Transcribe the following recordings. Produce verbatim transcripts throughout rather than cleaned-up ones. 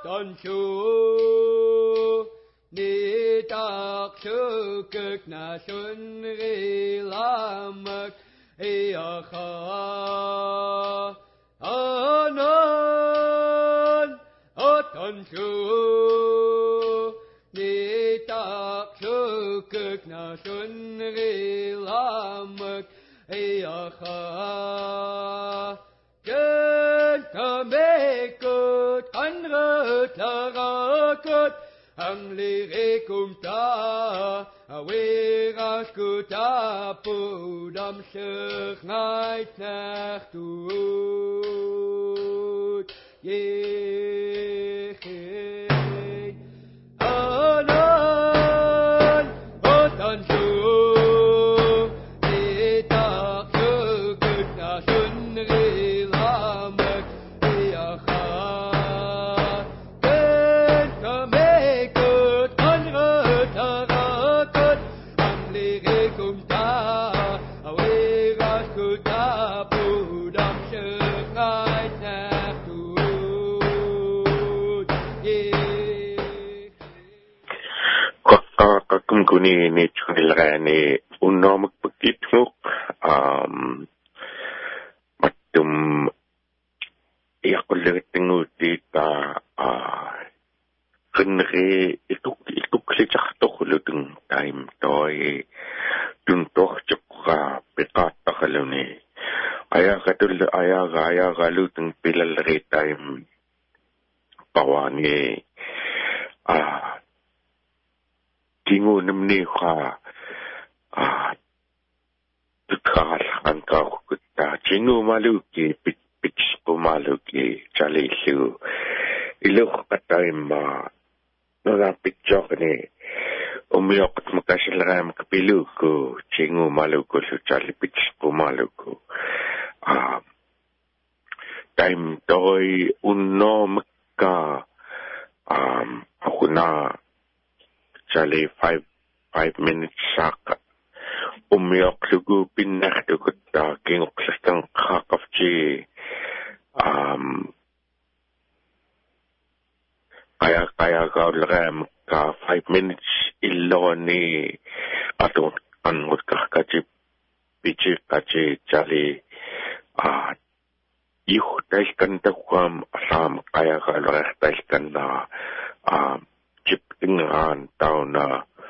Ton chu ni tak chukuk na sun rilamak iakha anan ton chu ni tak chukuk na sun rilamak iakha ken kamekut anrut larakut ang lirikum ta awiras kuta pudam sich night nacht tut yeche anan otan chu itak chukuk na sun rilamak iakha ken kamekut anrut larakut ang lirikum ta awiras kuta pudam sich night nacht tut yeche Kakum kuni ni chunilrani unomuk pagitmuk um matum iyakullertinguti ta ah kunri ituk ituk lichachtokhulutun time toy tuntoh chukka piqattakaluni ayagatul ayaga ayagalutun pilalri time pawani ah tingu namni kha ah tukal anka kutta tingu maluki pit pit ko maluki chalisu ilok kataima nora picture ni umiyok makasilaram kapiluku tingu maluku su chali pit ko maluku ah time toy unom ka um akuna chali five five minutes saka umiyok lugu pinaktukut ta kingok sastang kakafchi um kaya kaya ka ulram ka five minutes iloni atong angot ka kachi pichi kachi chali ah yuh taiskan takwam asam kaya ka ulram taiskan na um chip ingan tao na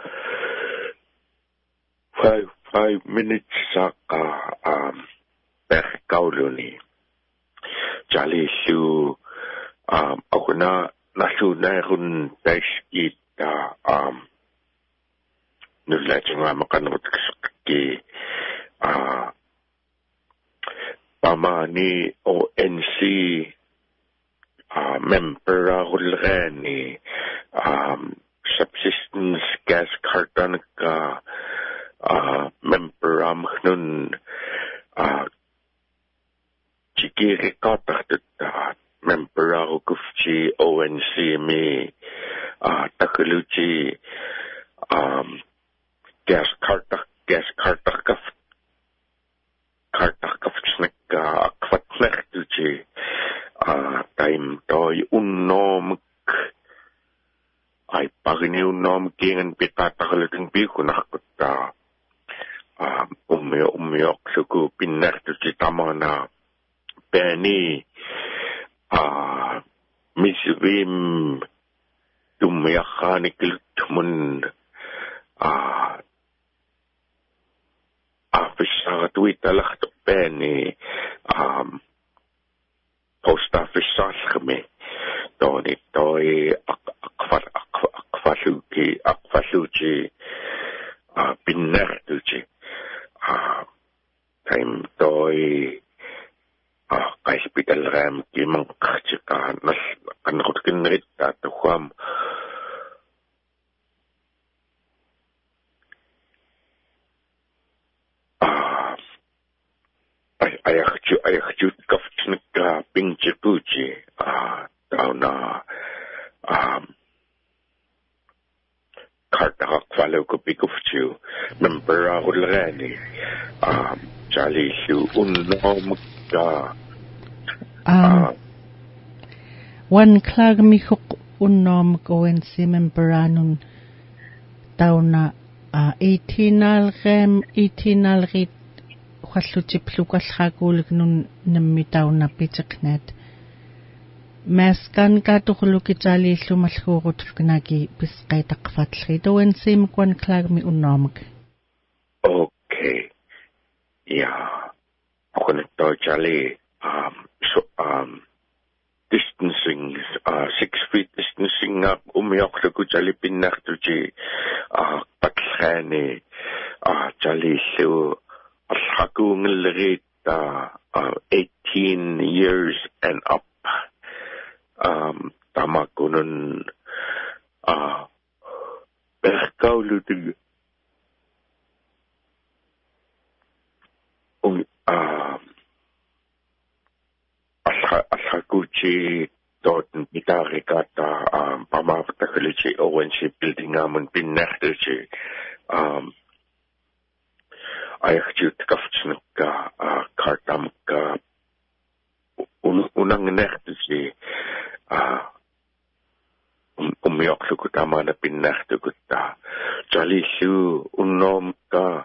five five minutes saka um per kauluni chali su um ako na nasu na kun tais kita um nula changa makanot ki ah pamani O N C uh, member hulgani um, subsistence gas carton ka uh, member am nun uh, chikiri katakta member ako kufchi O N C me uh, takuluchi um, gas kartak gas kartak kaf kartak kafchnak akvatnak tuchi uh, time toy unom ay pagini unom kingan pitatakalating biko nakakita um, umiyok umiyok suku pinak tuchi tama na Penny uh, misvim tumiakanikilutmun uh, office sa Twitter lang to Penny um, post office sa kami Tony toy akfasuki akfasuchi uh, pinertuchi uh, time toy ah hospital ram kimang kachika nas kanakot kinrit tato kwam ah ay ayakchu ayakchu kafchnika pingchikuchi ah tauna um karta kwalo ko pikufchu member ulrani um Charlie Sue unom ka um wan klag mi unnom Owen Simon Baranun tauna eighteen-al gem eighteen-al rit Huallutiplukalhakulik nun nammi tauna pitiknet Maskan katukulukitali lumalhurut fgnagi pisqaitaqfatlri Owen Sim kwan klagmi unnomg. Okay. Yeah. Actually, um, so, um, distancing, uh, six feet distancing up, umiyak ko jali pinak to ji, uh, patlhani, uh, jali so, alhakung lirit, uh, uh, eighteen years and up, um, tama ko nun, uh, berkaw lutig, um, uh, Alhakuchi dort mitari kata um pamavtakalichi owenchi building amon pinnertuchi um ayachut kaftsnka kartamka unang nertuchi uh umyoksukuta na pinnertukuta jalishu unomka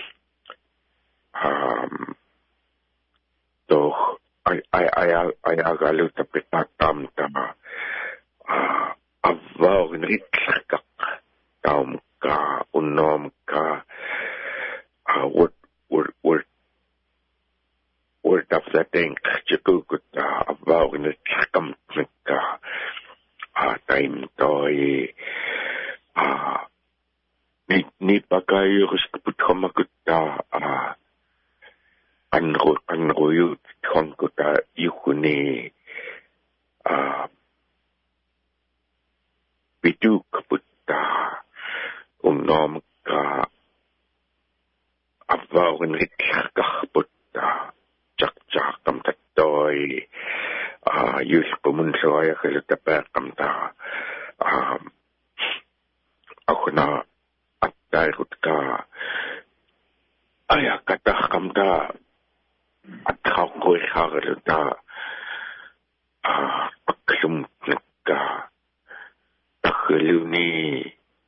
um doch I I I I agalu tapitatam tama ah avau nritlaka tam ka unom ka ah word word word word of the thing chikukuta avau nritlakam ka ah time toy ah ni ni pagayus kaputhomakuta ah anro anroyut konkuta yukuni uh biduk putta unom ka avawen ritkah putta jakja kam tatoi uh yus kumunsoya kelata kam ta um akuna atay ka aya kata kam ta at hawkoy hagalata ah pagkalum nagka takaluni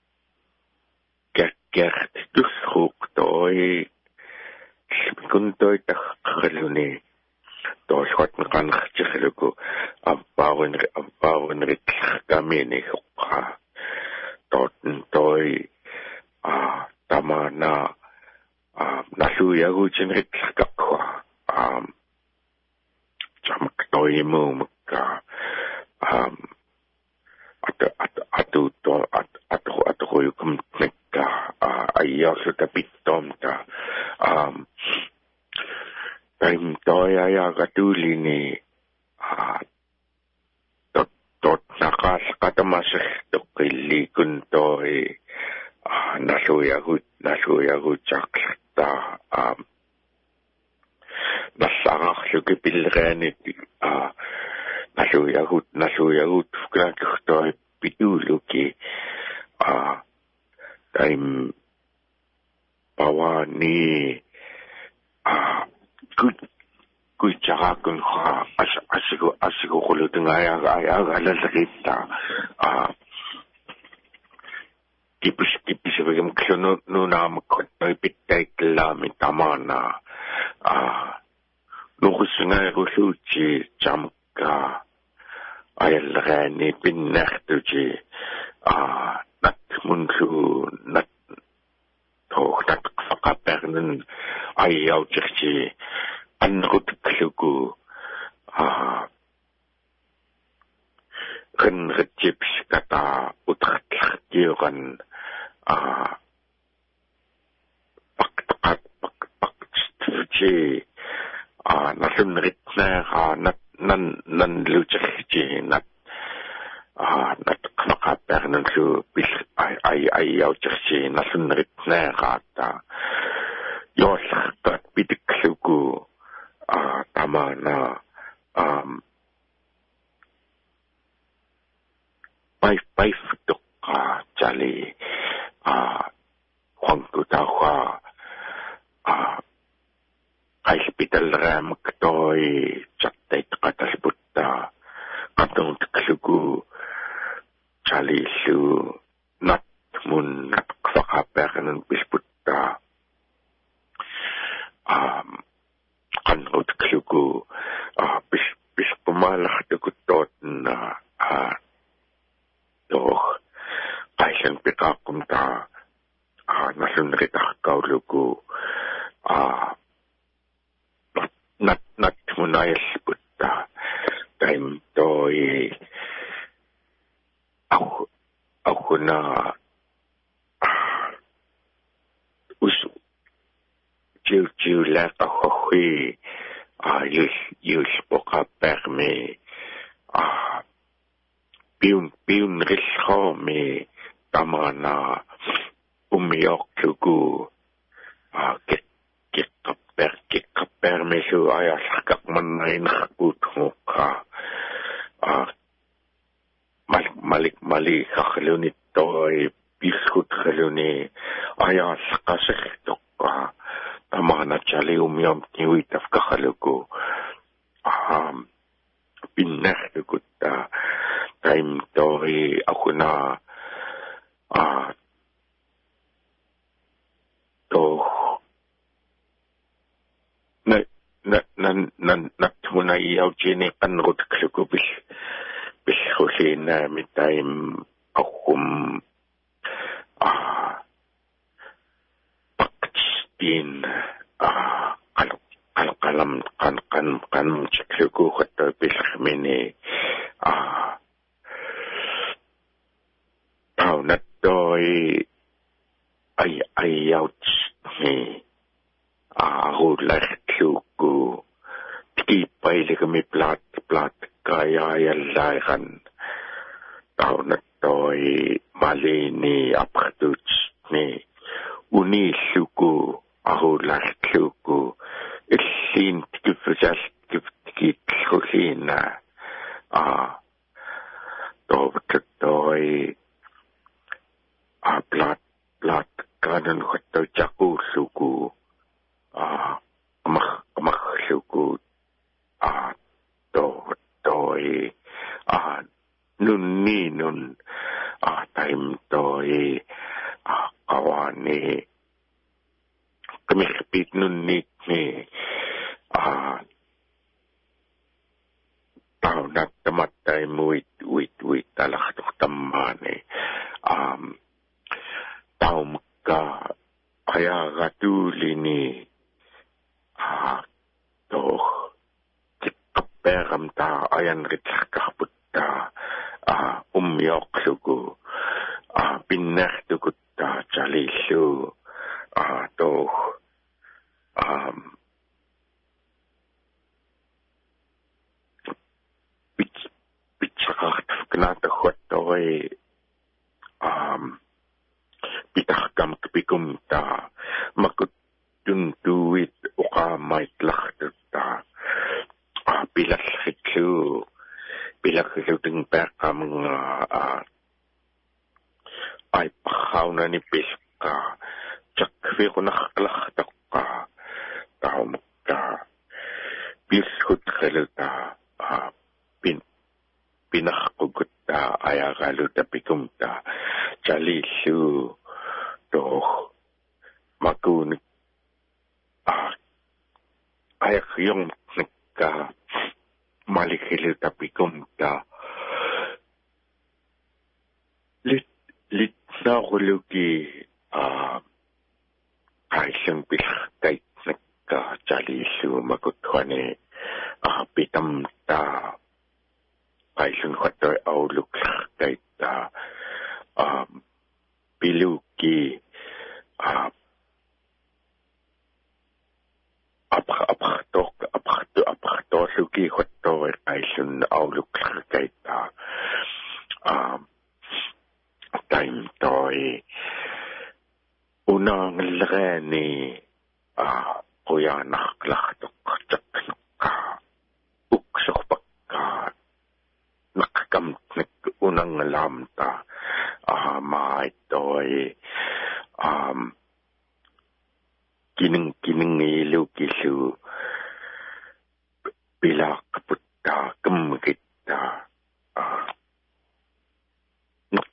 kerkert dusruk toy kuntoy takaluni to shot makan khachkhluko abawen abawen rik kamene hukha tot toy ah tamana ah nasu yagu chinrik kakwa um jamak toy mo maka um at at atu to at atu atu ko yung meka ayaw sa tapitom ta um time toy ayaw katuli ni ah tot tot nakas katamasik to kili kun toy ah nasuyagut nasuyagut jakta um nasarach luke pilrenit ah nasuyagut nasuyagut fkraktoy pituluki ah time pawani ah good good jakun ha as asigo asigo kuluteng aya aya alalagita ah kipis kipis bagam klono no nam ko pitay klami tamana ah Nukusunga rusuchi jamka ayalgani pinnertuchi ah nat munsu nat to nat fakapernen ayaw chichi anrut klugu ah kan retips kata utratlakiran ah pak pak pak pak chichi ah nasun ritna ha nat nan nan luchchi nat ah nat knakaper nan su bis ai ai ai yaw chichi nasun ritna ha ta yos kat pitikluku ah tamana um pai pai tuk ah jali ah hwangku ta hwa ah hospital ram ktoy chatte katas butta katong tklugu Charlie Sue not mun not kwakapernen bisputta um kanot klugu ah bis bis pemalah dekutot na ah doch Aishan pikakum ta ah nasun rita kaulugu ah nat nat munayas putta time toy ako ako na ah usu jiu jiu la ako hui ah yus yus poka perme ah piun piun risho me tamana umiok tugu ah get get kaper get kaper me su ayah sakak manay nakakut ka ah malik malik malik kakhaluni toy biskut khaluni ayah sakasik ka tamana chali umiom tiwit af kakhalugo ah pinah tuguta time toy ako na ah to na na na na na tuna yaw jini kanrot klugo bis bis hosina mi time akum ah pakistin ah kalau kalau kalam kan kan kan klugo kata bis mini ah tau na toy ay ay out ni ah hola klugo ti paile kami plat plat kaya yalla kan tau na toy malini apatuch ni uni suku ahola klugo isin tifjas kit khosina ah to toy ah plat plat kanan khato jaku suku ah mah mah suku ah to toy ah nun ni nun ah time toy ah awani kami kapit nun ni ni ah tau na tamatay muit wit wit alak to tamane um tau ka kaya gatuli ni ah to kaperam ta ayan ritsak kaputta ah umyok sugu ah pinah tukutta chalisu ah to um bit bit sakat knata khotoy um pitahkam kepikum ta makut tuntuit uka maitlak ta ah pilas hitu pilas hitu ting perkam ah ay pakhaw na ni piska chakvi ko nakaklak ta ka tao ka biskut khalta ah pin pinakakugot ta ayagalu ta pikum ta chalisu to makun ah ayak yung nagka malikili tapi kumta lit lit na hulugi ah kaisang pilakay nagka chalisu makutwane ah pitam ta kaisang katoy auluk kay ta um piluki ah apa apa tok apa to apa to suki katoy kaisang auluk kay ta um time toy unang lagani ah kuya naklak tok chak ka uksok pakka nakakam unang alam ta ah mai toy um kining kining ilu kisu bila kaputta kem kita ah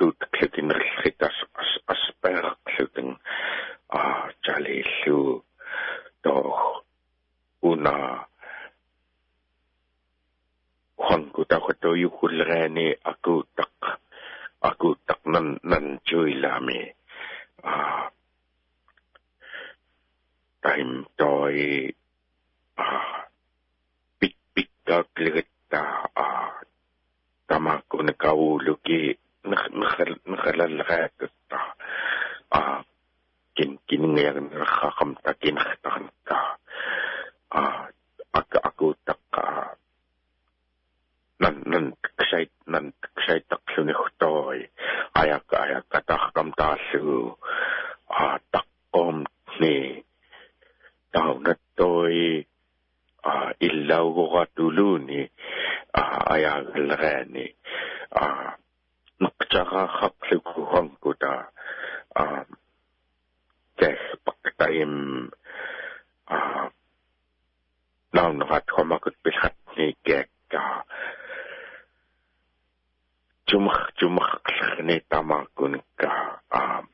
atut klitin ritas as asper klitin a jali lu do una Juan ko ta ko to yukulrani aku tak aku tak nan nan joy lami ah time toy ah big big out ligta ah tama ko na kaulu ki nakhal nakhalal ta ah kin kin ngayon nakakam ta kinahtahan ka ah aku aku tak nan nan ksait nan ksait tak suni khotoy ayak ayak katak kam tasu ah takom ni tau na toy ah ilaw ko katulu ni ah ayak alrani ah naktsaka khapli ko hang ko ta ah keh paktaim ah naw nakat komakot pisat ni kek ka Jumak jumak ni tamakun ka um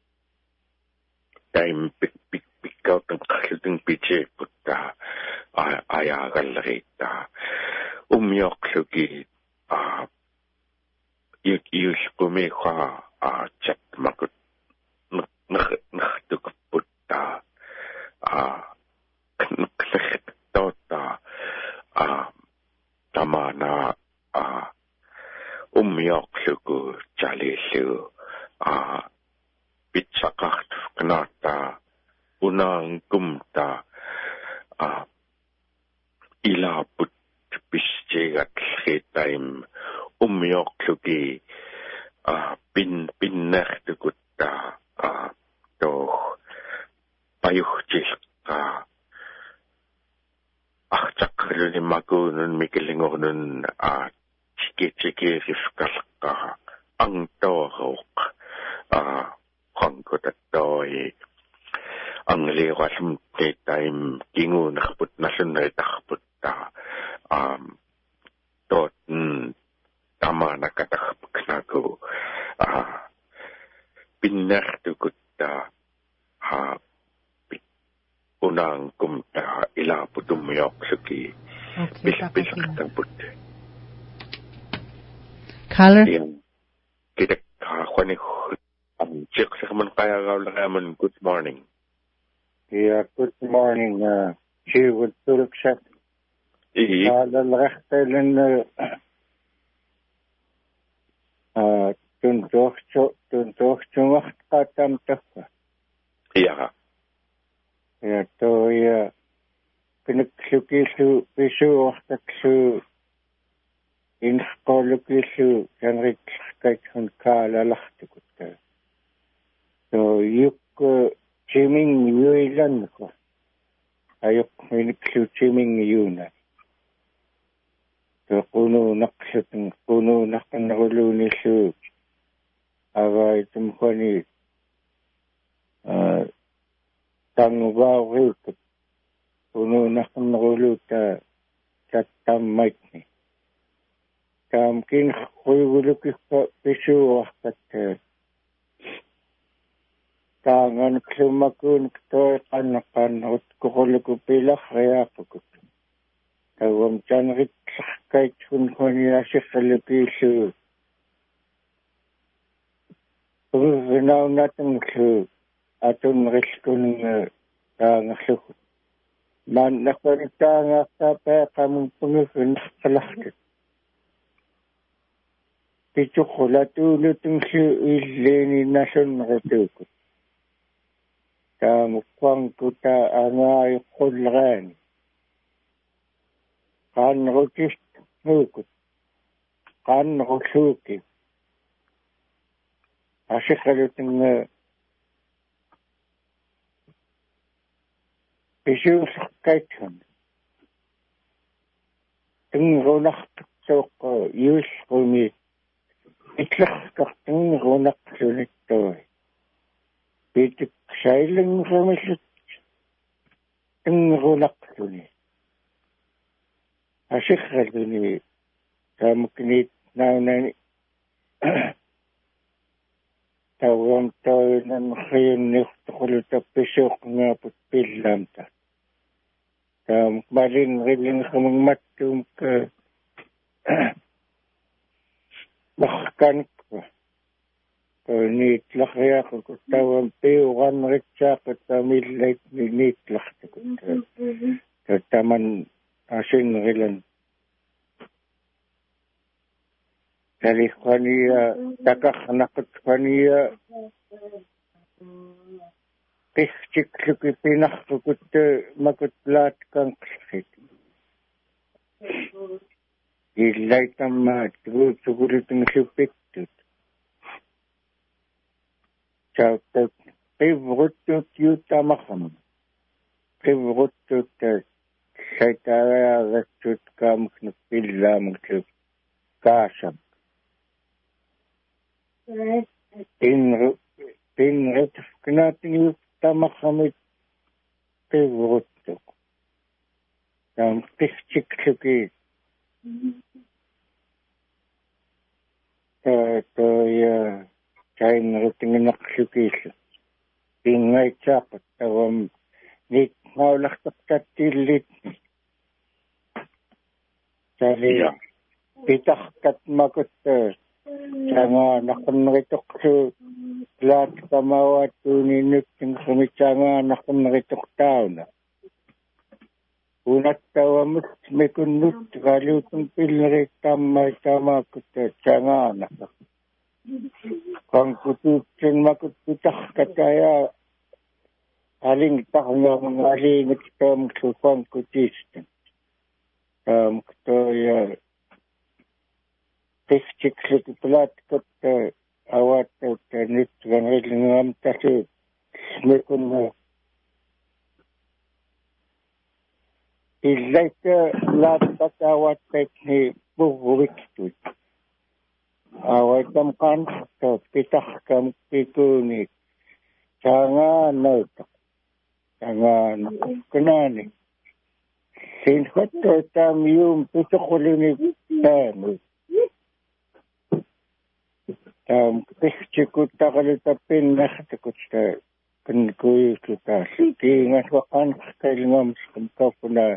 time pick pick pick out ng kalting piche puta ayagal rita umyok sugi ah yuk yus kumi kwa ah chat makut nak nak nak tuk puta ah nak tota ah tamana ah umyok sugu jali su ah bitsakat knata unang kumta ah ila put bisjegat time umyok sugi ah pin pinner tukutta ah to payuh ka ah chakru ni magunun mikilingonun ah Chiki rifkalka ang torok ah hangko tatoy ang liwas mte time kingu nakaput na sunay takaput ta um tot tama nakatakapag nago ah pinartukut ta ha unang kumta ilaputumyok suki bis-bis katang Caller? Kita kakwani um check sa man kaya gawlaman good morning. Yeah, good morning. Uh, she would to accept. Yeah. The rechtelen uh tun doch tun doch wacht katam toch. Ja. Ja, to ja. Kinek sukisu pisu wacht su in schoolkisu Henrik kijk hun kala lachtikut. So yuk chiming yuilan ko. Ayok miniksu chiming yuna. So kuno naksitang kuno nakanakulu ni su. Aga itum ko ni tangbaw rikot. Kuno nakanakulu ta chatam mic ni. Kam kin khuyuluk pisu wakat tangan klumakun kto kanakan ut kukuluk pilak kaya pagkut. Tawam chanrit kahit kun kuni nasikal pisu. Kung ginaw natin su atong riskun tangasuk. Man nakarita nga kapay kamong pangakun nakalakit. Pichu kulatulot ang siya ilini nasun nakatukot. Kamukwang kuta angay kulran. Kan rukist nukot. Kan rusuki. Asikalot ang pichu sakait hun. Ang runak tuk yus kumit. Itlak kakting runak sulit to. Pitik sailing rumisit. Ang runak sulit. Asik ka duni. Kamukinit na na tawam tawinan khayun nikhtukulu tapisok nga putpilamta. Tam malin rilin khamang matum ka bakkan ko. Nit lakhya ko tawam peugan ritsa ko tamil like nit lakhya ko. Taman asin rilan. Dari khania takak nakut khania pihcik luki pinak kukut makut lat kang ksit. Ilai tamma tugu tugulit ng supitut. Chautot pivrutut yu tamakam. Pivrutut saitaya ratut kam knupilam knup kasam. Tin tinret knating yu tamakhamit pivrutut. Tam pihcik luki to ya chain ruting nakshukis ingay chapat tawam nit maulak taptatilit sali pitak kat makut changa nakunritok su lat kamawat tuninit ng sumichanga nakunritok tao na unat tawamut may kunut kalutong pilnari tama tama kuta changa na kang kututsin makututah kataya aling takanga mga aling itam kupang kutistan um kutoya tischik sitiplat kutta awat nit ganil ngam tasi may kunut Ilaika lat patawat tekni buwiktud. Away kam kan to pitah kam pikuni. Changa nautak. Changa nakunani. Sinhot to tam yung pitukulini tami. Tam pichikut takalutapin nakatakut sa kankuyo kita. Tingat wakan kailingam sa kapuna.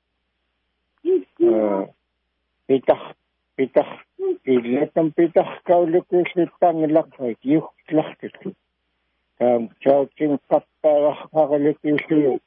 Pitah, pitah, ilatang pitah kau lukis litang lakay, yuk lakit. Tam chawching kaptarah kakalukis yuk.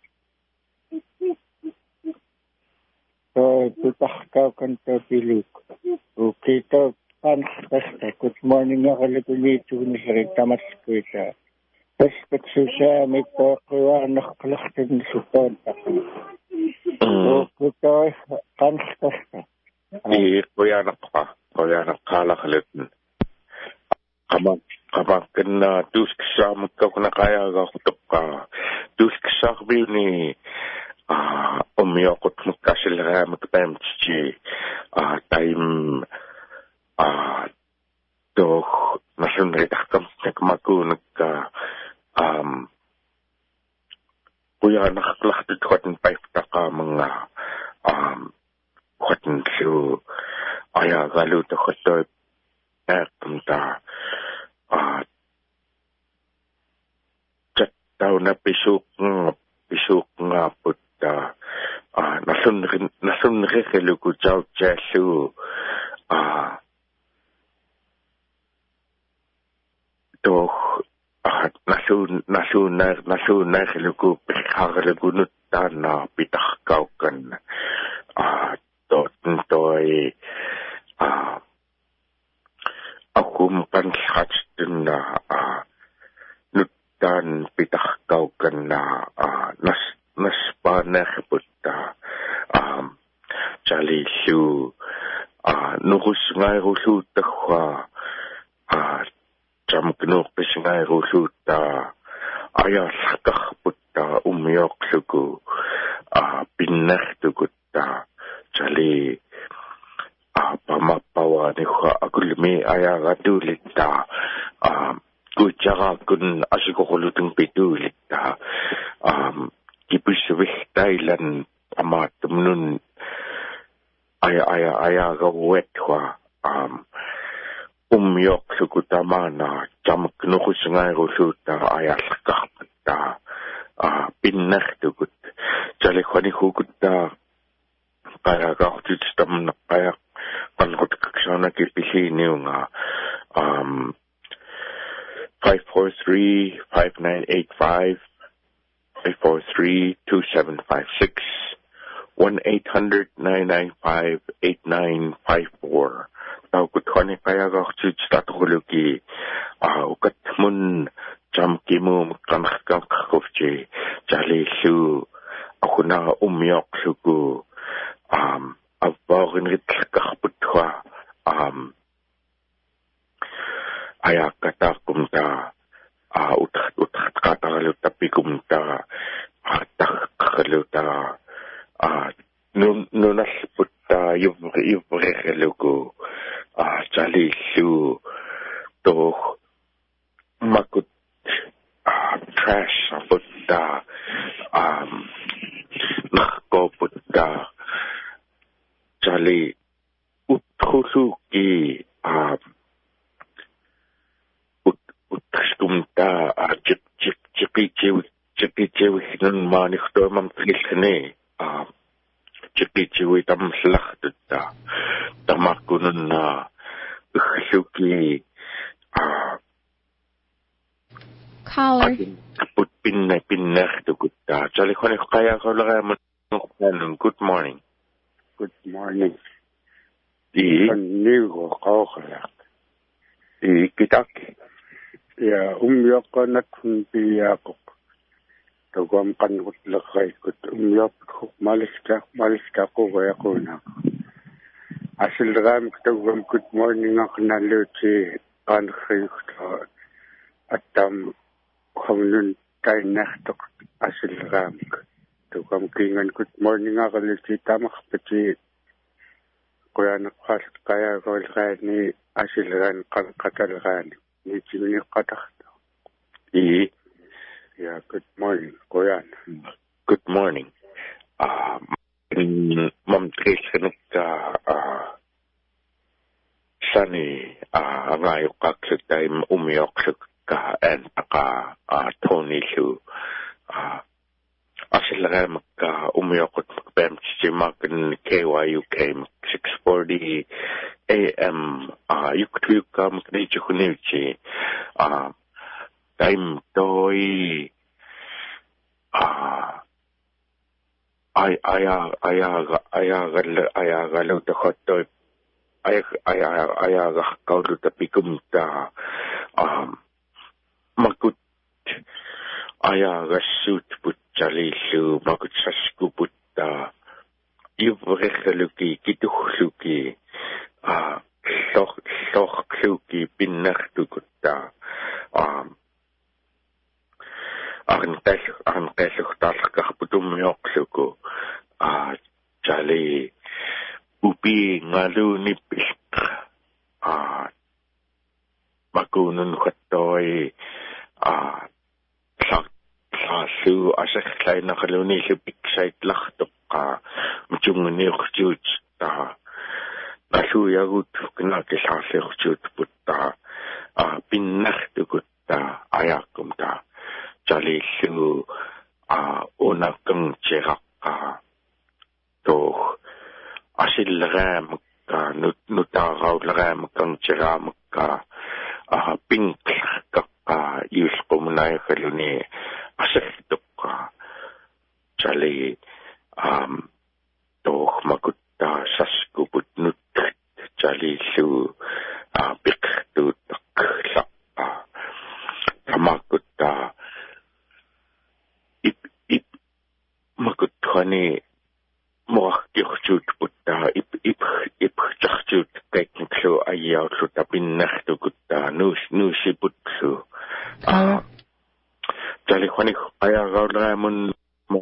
So, pitah kau kanta piluk. Ukita pankasta, good morning akalukulito ni Sarita Maskuita. Respect siya, may pakuha nakalaktin supon ako. So, kutoy, kanskasta. I kuya na ka, kuya na kala kalitin. Kamang, kamang kena dus kisa magkaw na kaya ka kutop ka. Dus kisa kabil ni umiyokot magkasilera magpapayam chichi. Time, do, nasunritak kam, nagmagu, nagka, um, kuya nakaklakit kwatin paif na ka mga um, kwatin su aya galu ta kwato ekum ta chat tau na pisuk nga pisuk nga puta nasun nasun rekelu ku jau jesu doch at nasun nasun nasun nakhluku pikharlugunut tana pitahkaw kan ah dot toy ah akum panshat na ah nutan pitahkaw kan na ah nas naspanah putta um chali su ah nugus ngai rusu takwa ah jam genug bisngai rusuta aya sakah putta umyok suku a pinner tukutta chali a pamapawa ni kha agulmi aya gadulita a kuchara kun asigokulutung pitulita um kipuswih Thailand amat tumnun aya aya aya gawet wa um umyok sukutamana jamak nukusingayruluta ayalakakta ah pinnartukut jali khani hukutta kaya kahtitstam na kaya kanhut kaksana kipiliniunga um five four three five nine eight five five four three two seven five six one eight hundred nine nine five eight nine five four. Tau kuthone kaya kahtitstatuluki ah ukatmun jam kimu kamkam khofje jali su akuna umyok suku um avogin ritkakputwa um ayakata kumta ah uthat uthat katalu tapikumta atakkaluta ah nun nunas putta yuvre yuvre luku ah jali su to makut ah trash putta um nakko putta jali uthuluki um utkumta ah chip chip chipi chiwi chipi chiwi nun manikhto mam trilkhne ah chipi chiwi tam slakhtutta tamakunun na ukhluki ah caller put pinna pinnertukutta jali khone kaya kolaga mun good morning. Good morning. I Nigo Kaukalak. I kitak. Ya umyokonat humpiakok. Togam kanut lakay kut umyok maliska maliska ko kaya ko na. Asil ram togam good morning ak naluti anhay atam kamunun kay naktok asil ram. Togam kingan good morning ak naluti tamak pati kaya nakpas kaya ko ni asil ram kakalgan. Ni chini katak. I Yeah, good morning, Koyan. good morning. Um, Mam Trishanuka uh Sunny uh ngayok time umyok ka and aka uh Tony Shu uh asilagay magka umyok pem chimakan K Y U K six forty A M uh yuk ka maknichi kunichi uh time toy ah ay aya aya aya gal aya galo to khoto ay aya aya kaudu tapikum ta um makut aya gasut putjali su makut sasku putta yuvrekhaluki kitukhluki ah sok sok kluki pinnartukutta um Arntel arntel talkah putum yoksuko ah jali upi ngalu ni pilk ah makunun khatoy ah sa sa su asek klein nakaluni si piksait lachtok ka mchungni khjut ta nasu yagut kna ke sa se khjut putta ah pinnartukut ta ayakum ta jali su ah una kang cheka to asil ram ka nut nutaraw ram kang cheram ka ah pink ka ka yus komunay kaluni asik to ka jali um to makutta saskuput nut jali su ah pik tu tak sa tamakutta makuthani moch kirchut putta ip ip ip chachut tekniklo ayaw su tapin nachtu kutta nus nusi putsu ah jali khani aya gawlamun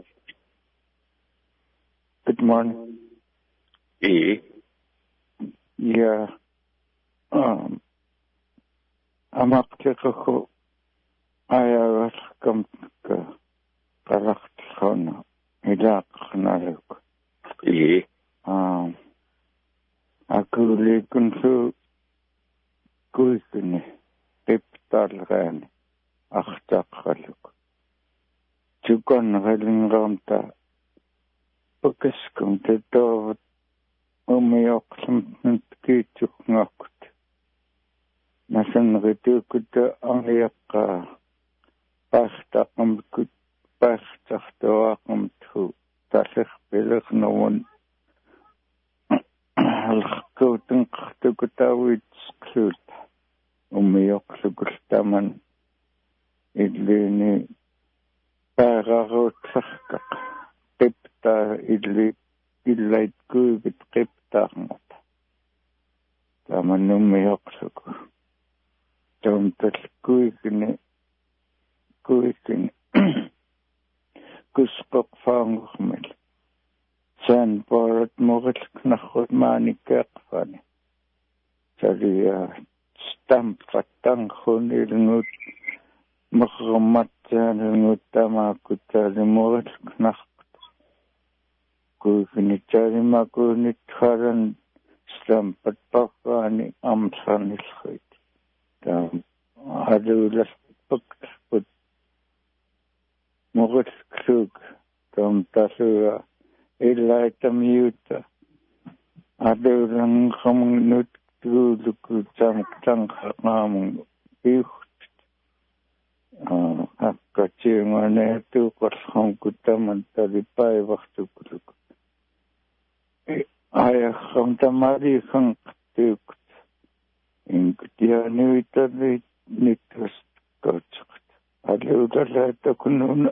Good morning. e Yeah. Um. Amak teko aya kam ka kalakt khona. Ila khnaluk. e Um. Aku lekun su kuikini qiptaalgaani артааққалук туканнерилингерамта пакаскум тэтооват умиоқлумт киитсугнаақкут насаннеритууккута ариаққа паартааққамкут паартартуааққамтху талерпилернерун алхкуутэн қартукутауитсклуут умиоқлукултаман иллини параруутсаркақ qipta illi illait kuugit qiptaarngat tamanummiorluku taumtal kuigini kuigini kusqoqfaangurmil san borat morilknarrut maanikkeaqfani salia stampfattangrunilngut mermatsaanilngut tamaakkuttaalimurilknar kuikinitsaalimakuunit haran stampatparpaani amsarnilluit taam aluulaspakput murilkluuk taam talua illaitamiuta aluulangamunut tuuluku tamtangqaqaamun piuht hakkatsiungane tuuqarlqamkutaman talipaivartukuluk ayakam tamari kang tiukut inkutianuitali nitus kautsakt aludala takununa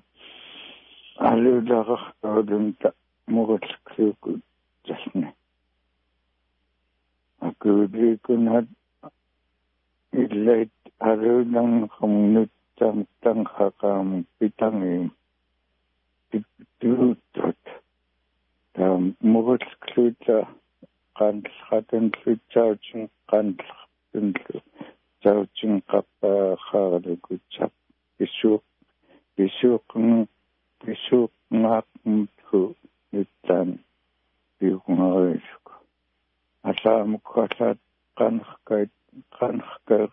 aludala kaudunta mugutskukut jasne akudikunat illait aludang kamunut tamtang hakam pitangim tutot tam mugutskluta qantlqatan tlutsautsin qantlqatan tsautsin qappa kharlukutsa isuuq isuuqn isuuqngaaqmuthu nuttan piuqngarisuk asaamukkallaat qanrkait qanrkar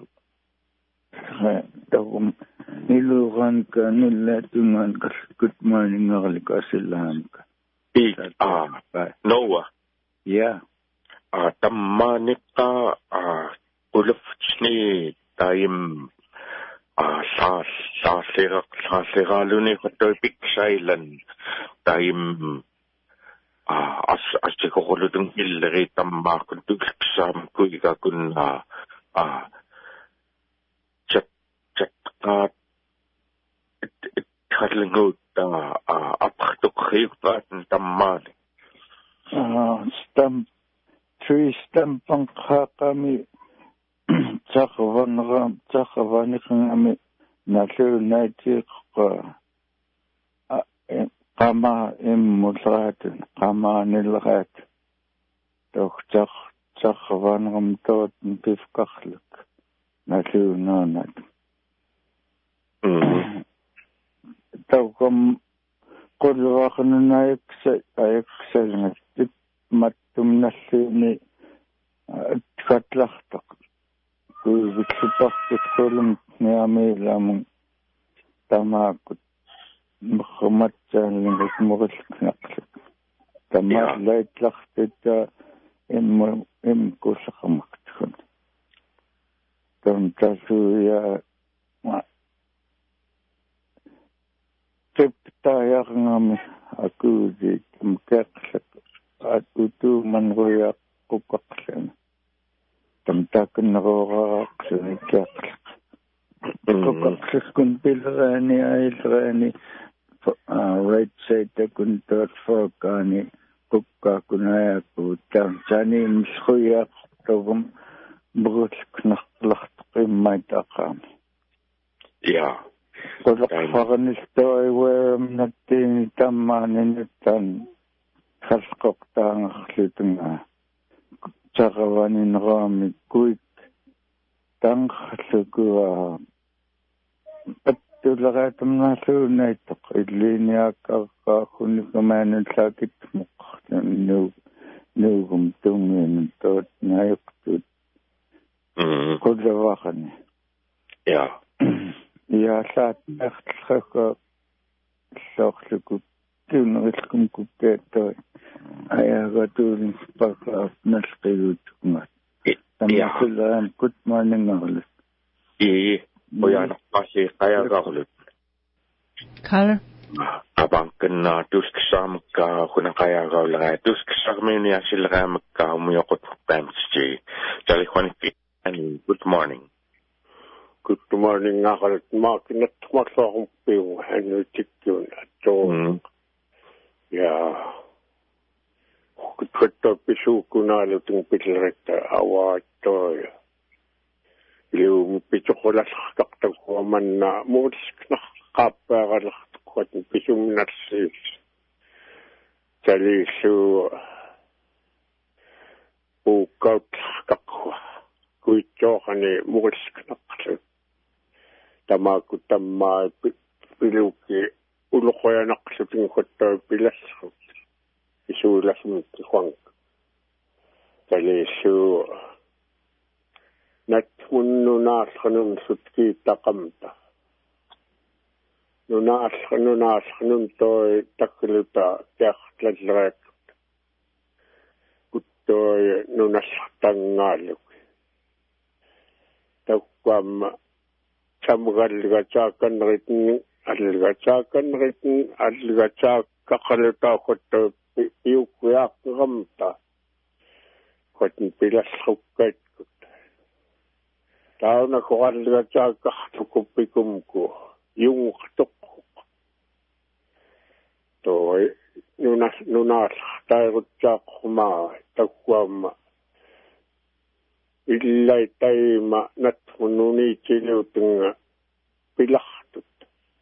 tagum niluuqanka nillaatungaan kalkutmaaningerlik asillaamka ik ah Noah ja ah tammanikka ah uluftsni taim ah sa sa serak sa seraluni katoy piksailan taim ah as as tikoludung illeri tamma kuntuksam kuiga kun ah ah chat chat ka kalngut ah aptukhiutan tammani ah stamp three stampang khaqami tsaqvanram tsaqvanikami nalunatiqqa qama immulraatun qama nilraat toqtaq tsaqvanram toot pifqarluk nalunaanat tawqam qulluaqnunayaksa ayaksalngat mattumnalluni atqatlartaq kuivitlupartut qulum niamilamun tamaakut mermatsaanlingut murilknaqluk tamaallaitllartutta immu imkullaqamaktukun tamtasuya qiptaayarngami akuuti tamkeqlak atutu manruya quqqaqlan tamtakunneruuraqluni keqlaq quqqaqlakun pilraani ailraani right side takun torfokaani quqqaakunayaku tarsani misruya togum burulknarlartqimmaitaqaami ja qulaqfarnistoi weeram nattini tammaanittan khalqoqtaangerlutunga taqavanineraami kuik tangqallukua attulaqaatamnaalluunaittaq illiniaqqaaqqunnikumaanallakitmuq nu nuugum tungiin toot ngayuqtut mm kullavaaqani ja iasaat nertlaka soorlukut kiunerilkum kukkeettoi ayagatuulin spakaaf nalqiguutukungat tammasullaan kutmaaningarlut ii oyana qasi qayagarlut Color. abankanna tusksaamka kuna qayagarulera tusksarmiini asileraamka umioqut qaamtsi talikhwanikki good morning good morning ngarat maakinat marloorum piu hanutikkiun attoon ja kutto pisukunaalutun pilretta awaattoy liu pichoqolasqaqtaquamanna muulisknaq qaappaaqalertuqat pisumnarsiis taliillu uukkautqaqwa kuitjooqani muulisknaqlu tamaakku tammaa piluki uloqoyanaqlutin qottoi pilassrut isuulasmut huang taliillu natmunnunaarlunun sutkiittaqamta nunaarlunun toi takluta teaqlallereekkut kuttoi nunallartangaaluk takkamma samgalgataakanritin algataakanritin algataaqqaqalutaaqottoi iukkuyaaqqiqamta qotin pilassrukkaitkut tauna qoqalgataaqqartukuppikumku yungqtoqqoq toi nunas nunas tairutsaaqqumaa takkuamma illai taima natmununiitiluutunga pilartut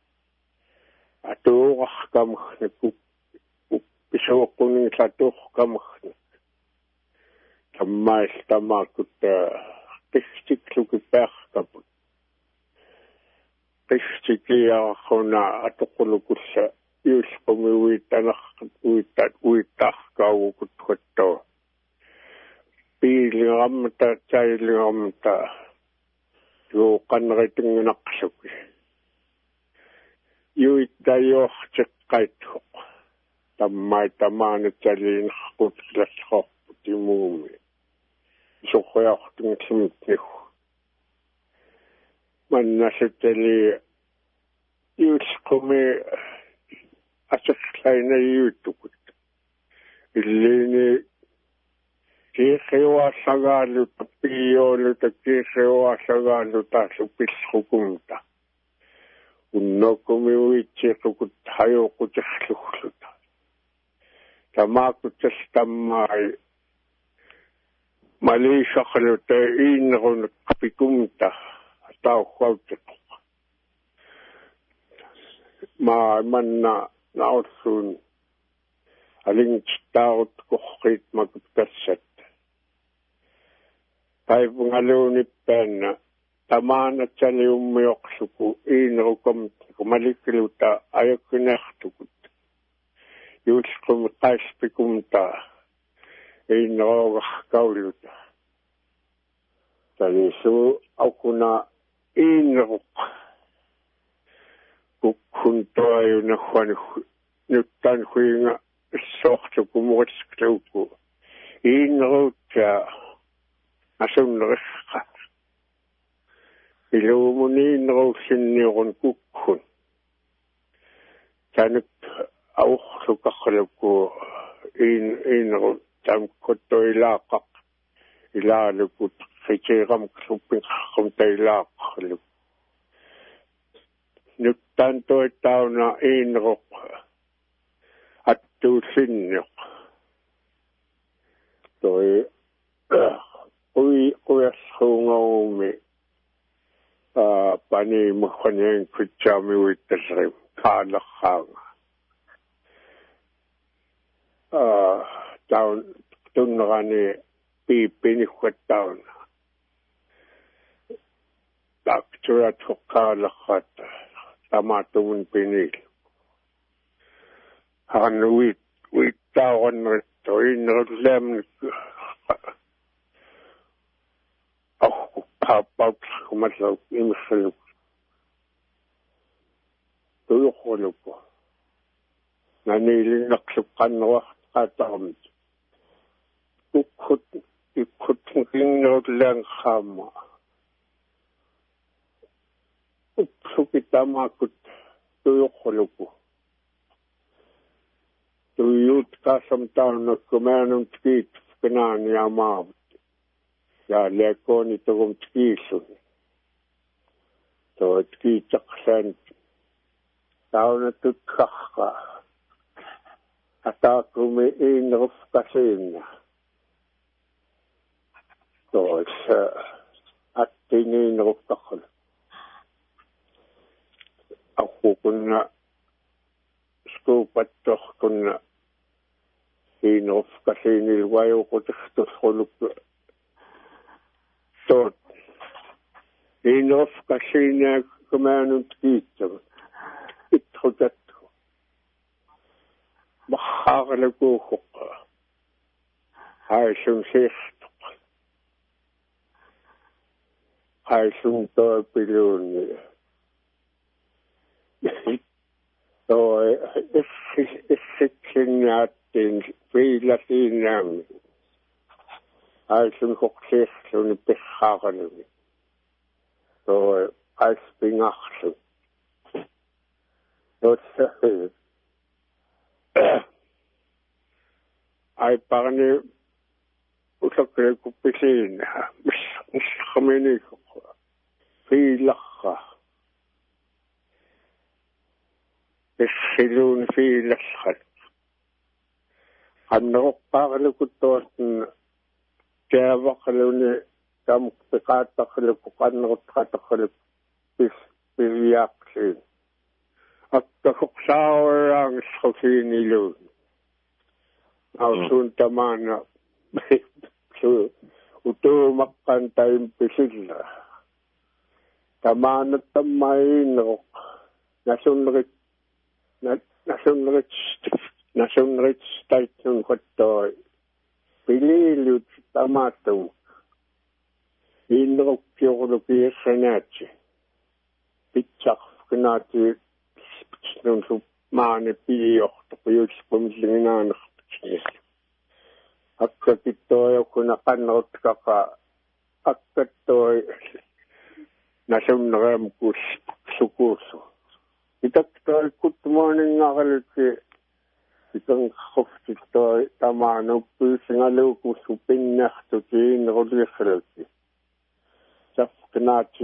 atuuqarkamagnaku pisuuqqunin satuuqqamagnak tammail tamaakutta qistikluki pearkaput qistikiaraquna atoqulukussa iulqumi uitanarqut uitat uitaarkaavukut qotto piiliramta taiiliramta yuuqanritinginaqsuki yuittayortiqqaittuq tammai tamaana taliinerqut lasqorput imuumi soqoyartungitlumutniu mannasutali iulqumi asaqlainayuutukut illiini kiiqiuaallagaallu tappiyoolu takkiiqiuaallagaallu taallu pillqukumta unnokumi uitsiqukut hajuuqutirlugluta tamaakutas tammaai maliisaqluta iinnerunut qapikumta tauqauteq maa manna naussuun alingtaarut qoqqit makut kassat paipungaluunippaanna tamaana taliummioqsuku iinerukom kumalikluta ayakkinertukut yuusqumi qaispikumta iinneroogarkauluta talisu aukuna iinneruq kukkuntoajunarrani nuttan huinga soortukumuritskluukku iinneruutsa asunnerifqa iluumuniinneruussinniurun kukkun tanuk auqluqarlukku iin iinneru tamkottoilaaqqaq ilaalukut qitiiqamqluppinqarqum tailaaqarluk nuttan toittauna iinneruq attuullinneq toi ui uassuungaumi a pani mukhanian kutsaami uittasrim kaalarraanga a taun tunnerani piippinikkuattauna takturat kaalarrat tamatumun pinil han uit uittaaranritto innerullam au kaappaut kumallau imsallu tuuqulupu naniilinnaqsuqqanneraq qaataramit ukkut ikkut kinnerullaan upsukitamakut tuuqulupu tuuyut kaasamtaarnakkumaanun tkiit kanaani amaamut ja lekooni tugum tkiisun to tkiitaqsan taunatut khakha atakume inrufkasinna to sa attinin rufkakhul aqukunna skuupattor kunna inrufkasinil wayuqutixtusquluk tot inrufkasina kumaanun tkiitsav ithutattu mahaqalakuuq haisun sirtuq haisun toopiluni to issitsinnaattiin viilasiinnaami haisun huqsiirluni pirhaaqaluni to aispingarlu Tossa ai parne usakre kupisiin mis mis khameni fiilakha essilun fiilakhat annoqqaarlu kuttoorn jaavaqluni tam piqaattaqlu qannerutqataqlu bis biyaaqsiin akka fuqsaawaraang sqofiiniluun ausun tamana su utuumaqqan taimpisilla tamana tammainneq nasunnerit nasunnerit nasunnerit taitsun qottoi pililut tamatum inneq piorlupiissanaatsi pitchaq knaati nun su maane piiortoquyuspumillinginaanerpit akkakittoya kuna qannerutkaqa akkattoi nasunneramkus sukuussu itaktoi good morning ngaqalutsi itang khoftittoi tamaanuppiisingaluukussu pinnertutiin ruliqlutsi safknaati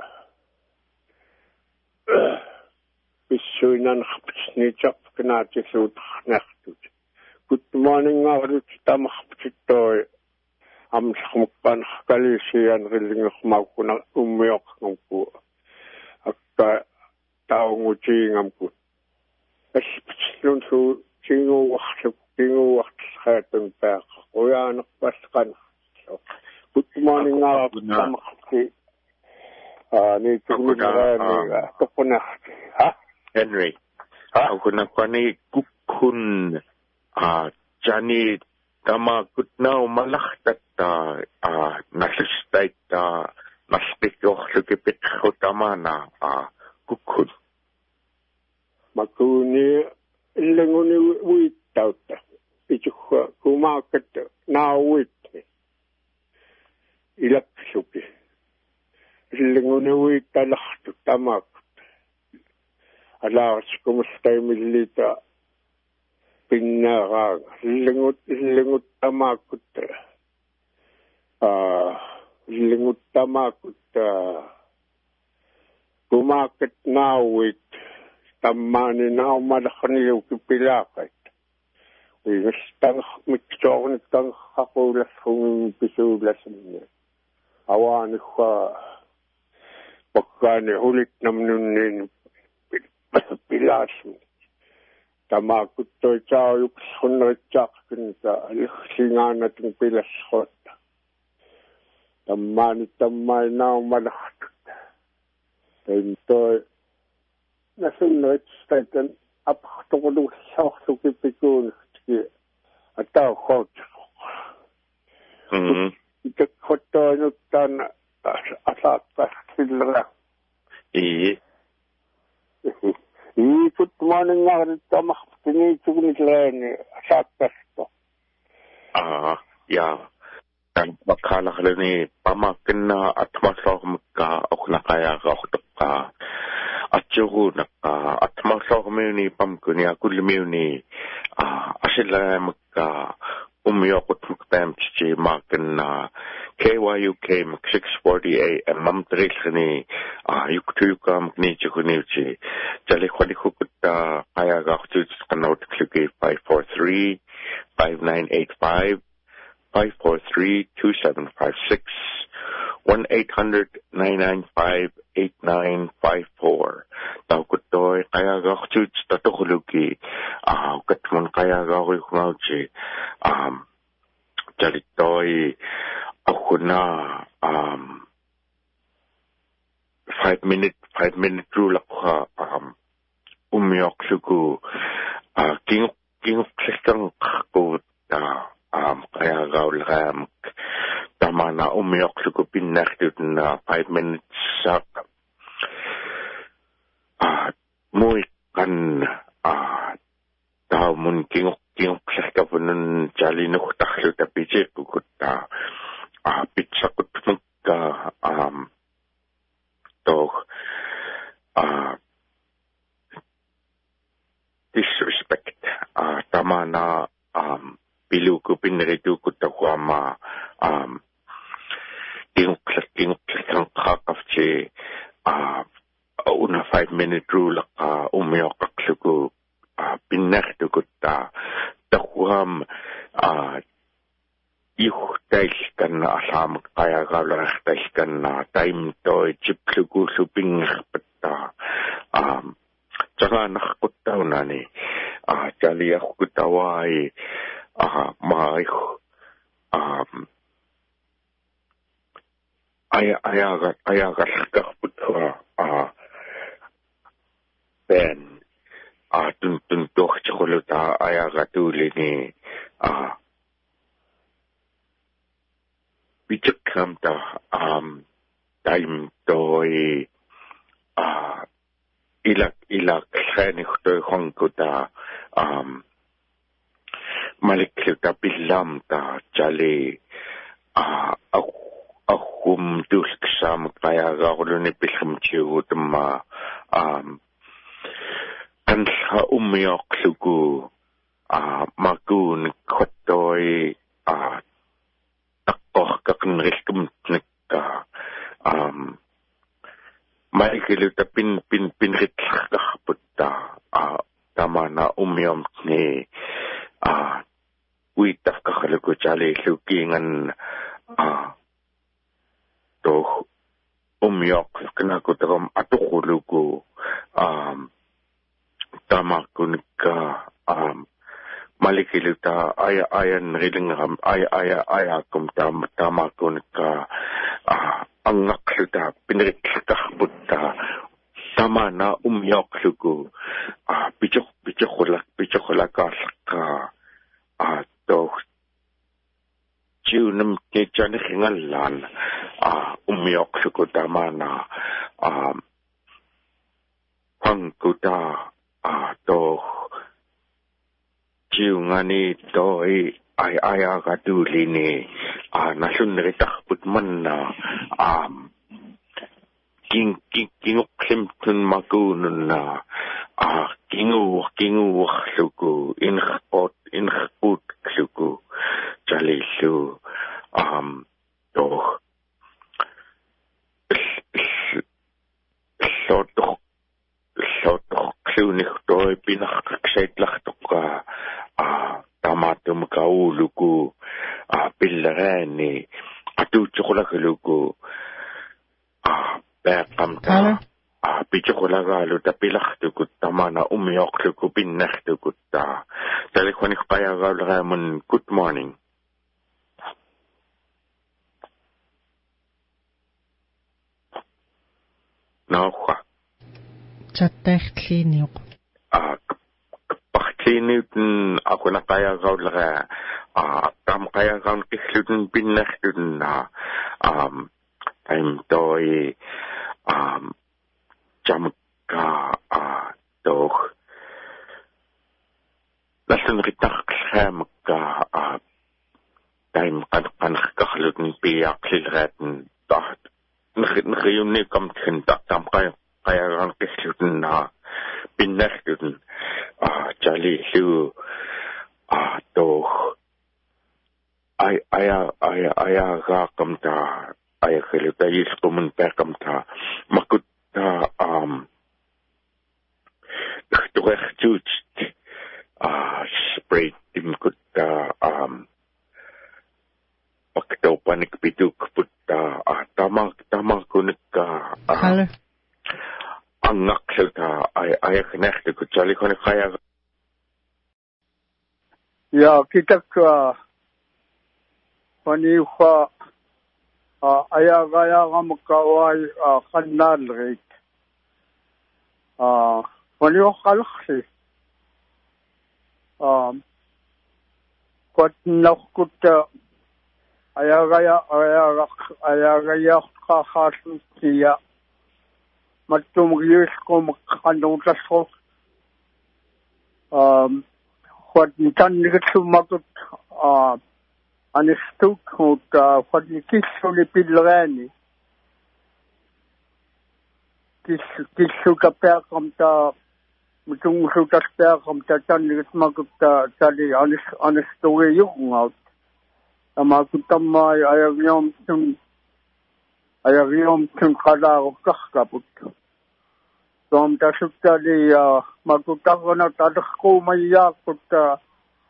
Pissuinan khpsnitsak knaati suutnartut good morning ngalut tamarptittoi amsqmukkan kalisian rillingermaukuna ummioqngu akka taungutiingamku aspitslun su tinguarluk tinguartlhaatun paaq uyaanerpasqan good morning ngalut tamarpti ah ni tukunaraani toqunarti ha Henry kuna kwani kukkun a jani tama kutnau malahtatta a nasistaita naspikohlukipit hutamana a kukkun makuni illenguni uittauta pichukha kumakat nauitte ilaksuki illenguni uittalahtu tamak alaarsikumustаймиллита пиннаарааг иллингут иллингут тамааккутта аа иллингут тамааккутта кумааккат наауит таммаани наумалахниук пилаақат уигстан митсоорниттан хақуулассугин писуулассинна аваанихха паккаани улит намнунниин pilaasmi tamakuttoi taayuks hunneritsaqkinta alixsingaanatun pilassqotta tammaani tammainaumalaqtut tentoi nasunneritsqaitan apaqtoqulussaqsukipikuunustiki atauqoot mhm ikakqottoinuttaan asaattarsillera i i good morning ngarittamaqtini tugunitlaani asaattarto ah ya kan bakalaglani pamakna atmasormka oknaqayaqortoqqa atjurunaqqa atmasormiuni pamkunia kulmiuni ah asilaamka umyoqutmuktaamchi markna K Y U K six forty A mamtrilni ah yuktuyukam knichukuniuchi jali khwalikukutta qayagaqtuts qanautkliki five four three five nine eight five five four three two seven five six one eight hundred nine nine five eight nine five four tawkutoy qayagaqtuts tatukhuluki ah katmun qayagaqui khauchi um jalitoy akuna um five minute five minute rule um umyokluku uh king king klikang ko ta um kaya gaulram tamana umyokluku pinakdut na five minutes sak ah muy kan ah ta mun king king klikapunun jali no takhlu ta pije ku ta ah pizza kutmuka um doch uh disrespect uh tamana um piluku pinretu kutawama um king king king kakafche uh una five minute rule uh umyokakluku uh pinakdu kutta tawam uh yuhtaiskan asam kaya galarahtaiskan na time to chipluku suping peta um jaga nakutaw na ni ah jali ako kutawai ah mai um aya aya aya ka putwa ah ben ah tun tun to chokoluta aya ka tuli ni ah Bijakam ta um time toy ah ilak ilak khanik toy khongkuta um malikta bilam ta jale ah akhum tulksam kaya gawluni pilhamchiu tma um anha umyok lugu ah makun khotoy ah oh kakn riskum nika um Michael tapin pin pin ritla putta ah tamana umyom ni ah uitaf kakhalugo jale lukingan ah to umyok kana ko tram atukhulugo um tamakunika um Malikilita aya ayan rilingam aya aya aya kum tam tamakun ka ang nakluta pinritlita butta tama na umyok lugu pichok pichokolak pichokolak ka to jiunam ke jani hingalan umyok lugu tama na pangkuta to Jiungani doi ay aya gaduli ni ah nasun rita putman na um king king king klimtun magunun na ah kingu kingu lugu in khot in khut lugu jalisu um doch sort doch sort doch klunig doi binach kseitlach toch ah tamatum kauluku ah pillarani atu chokolakuluku ah bakamta ah pichokolagalu ta pilachtuku tamana umyokluku pinnachtuku ta telefonik payagal ramon good morning nauha chattertliniuq ah Tinuten ako na kaya gaulga ah tam kaya gaun kisluten binnachtun na um time doi um jam ka a doch lassen ritak kham ka a time kan kan khlut piak lilraten dort nriuni kam thin tak tam kai kai ran kisuten na binnachtuten a jali lu a doch ai ai ai ai ga kam ta ai khelu ta is komun per kam ta makut ta um doch tut a spray tim kut ta um pakto panik pituk put ta tamak tamak kunik ka angak ta ai ai knechte kut jali khone khaya ya kita ka pani kha aya gaya gam kawai khanal rik a pani khalkhsi um kot nakut aya gaya aya aya gaya kha khasu kia matum gis kom khanu tasok um kot tan niksu makut a an stuk hot wat die kies van die pilrani kies kies zoek per komt daar met een zoek dat per komt dat dan het maakt dat dat die an an story jong houdt dan maakt het dan maar hij wil toen hij wil toen kada op kach kapot dan dat zoek dat die maakt het dan dat dat komen ja tot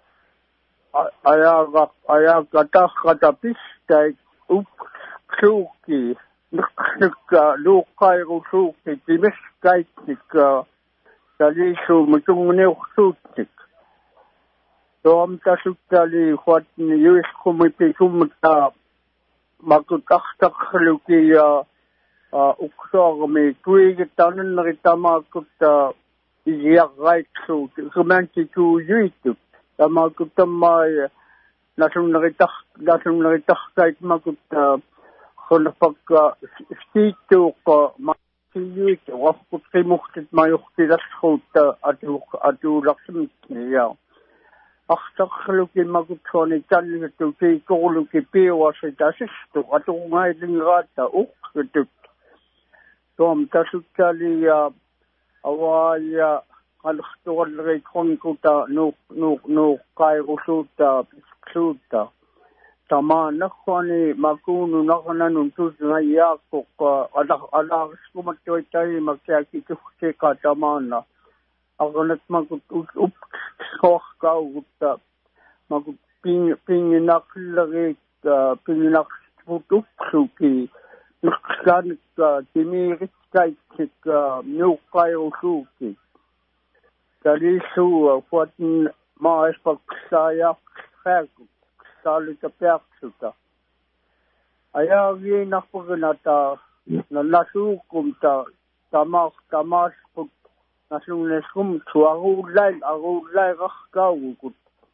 aya aya kata kata pistai up suki nika lukai rusuki timiskai nika tali su mutung ne suki tom ta sukali wat ni yus kumiti kumta makutak tak luki ya uksor me kui getanen ritama kut iziak right su kumanti tu yuitu Tama kutamay nasung nakita nasung nakita kahit makut khulpag stito ko makiyit wafkut kay muktit mayukti daskhut atu atu laksam niya akhtak khluki makut khoni challi tu ki kuluki piwa sa tasisto atu ngay dingrata ukhtut tom tasukali awaya alkhtuwal ray konkuta no no no kai rusuta pisuta tama nakhani makunu nakhana nuntus ngaya ko ala ala skumatoy tay makyaki kufke ka tamana agonat makut up khokh ka uta makut ping ping naklage ping nak futup suki nakhan ka timi kai ka no kai rusuki Tadi su wat ma es pak saya khag salu ta pek suta aya gi nak pagnata na nasu kumta tamak tamas put nasu ne sum tuaru lai aru lai rakh ka ukut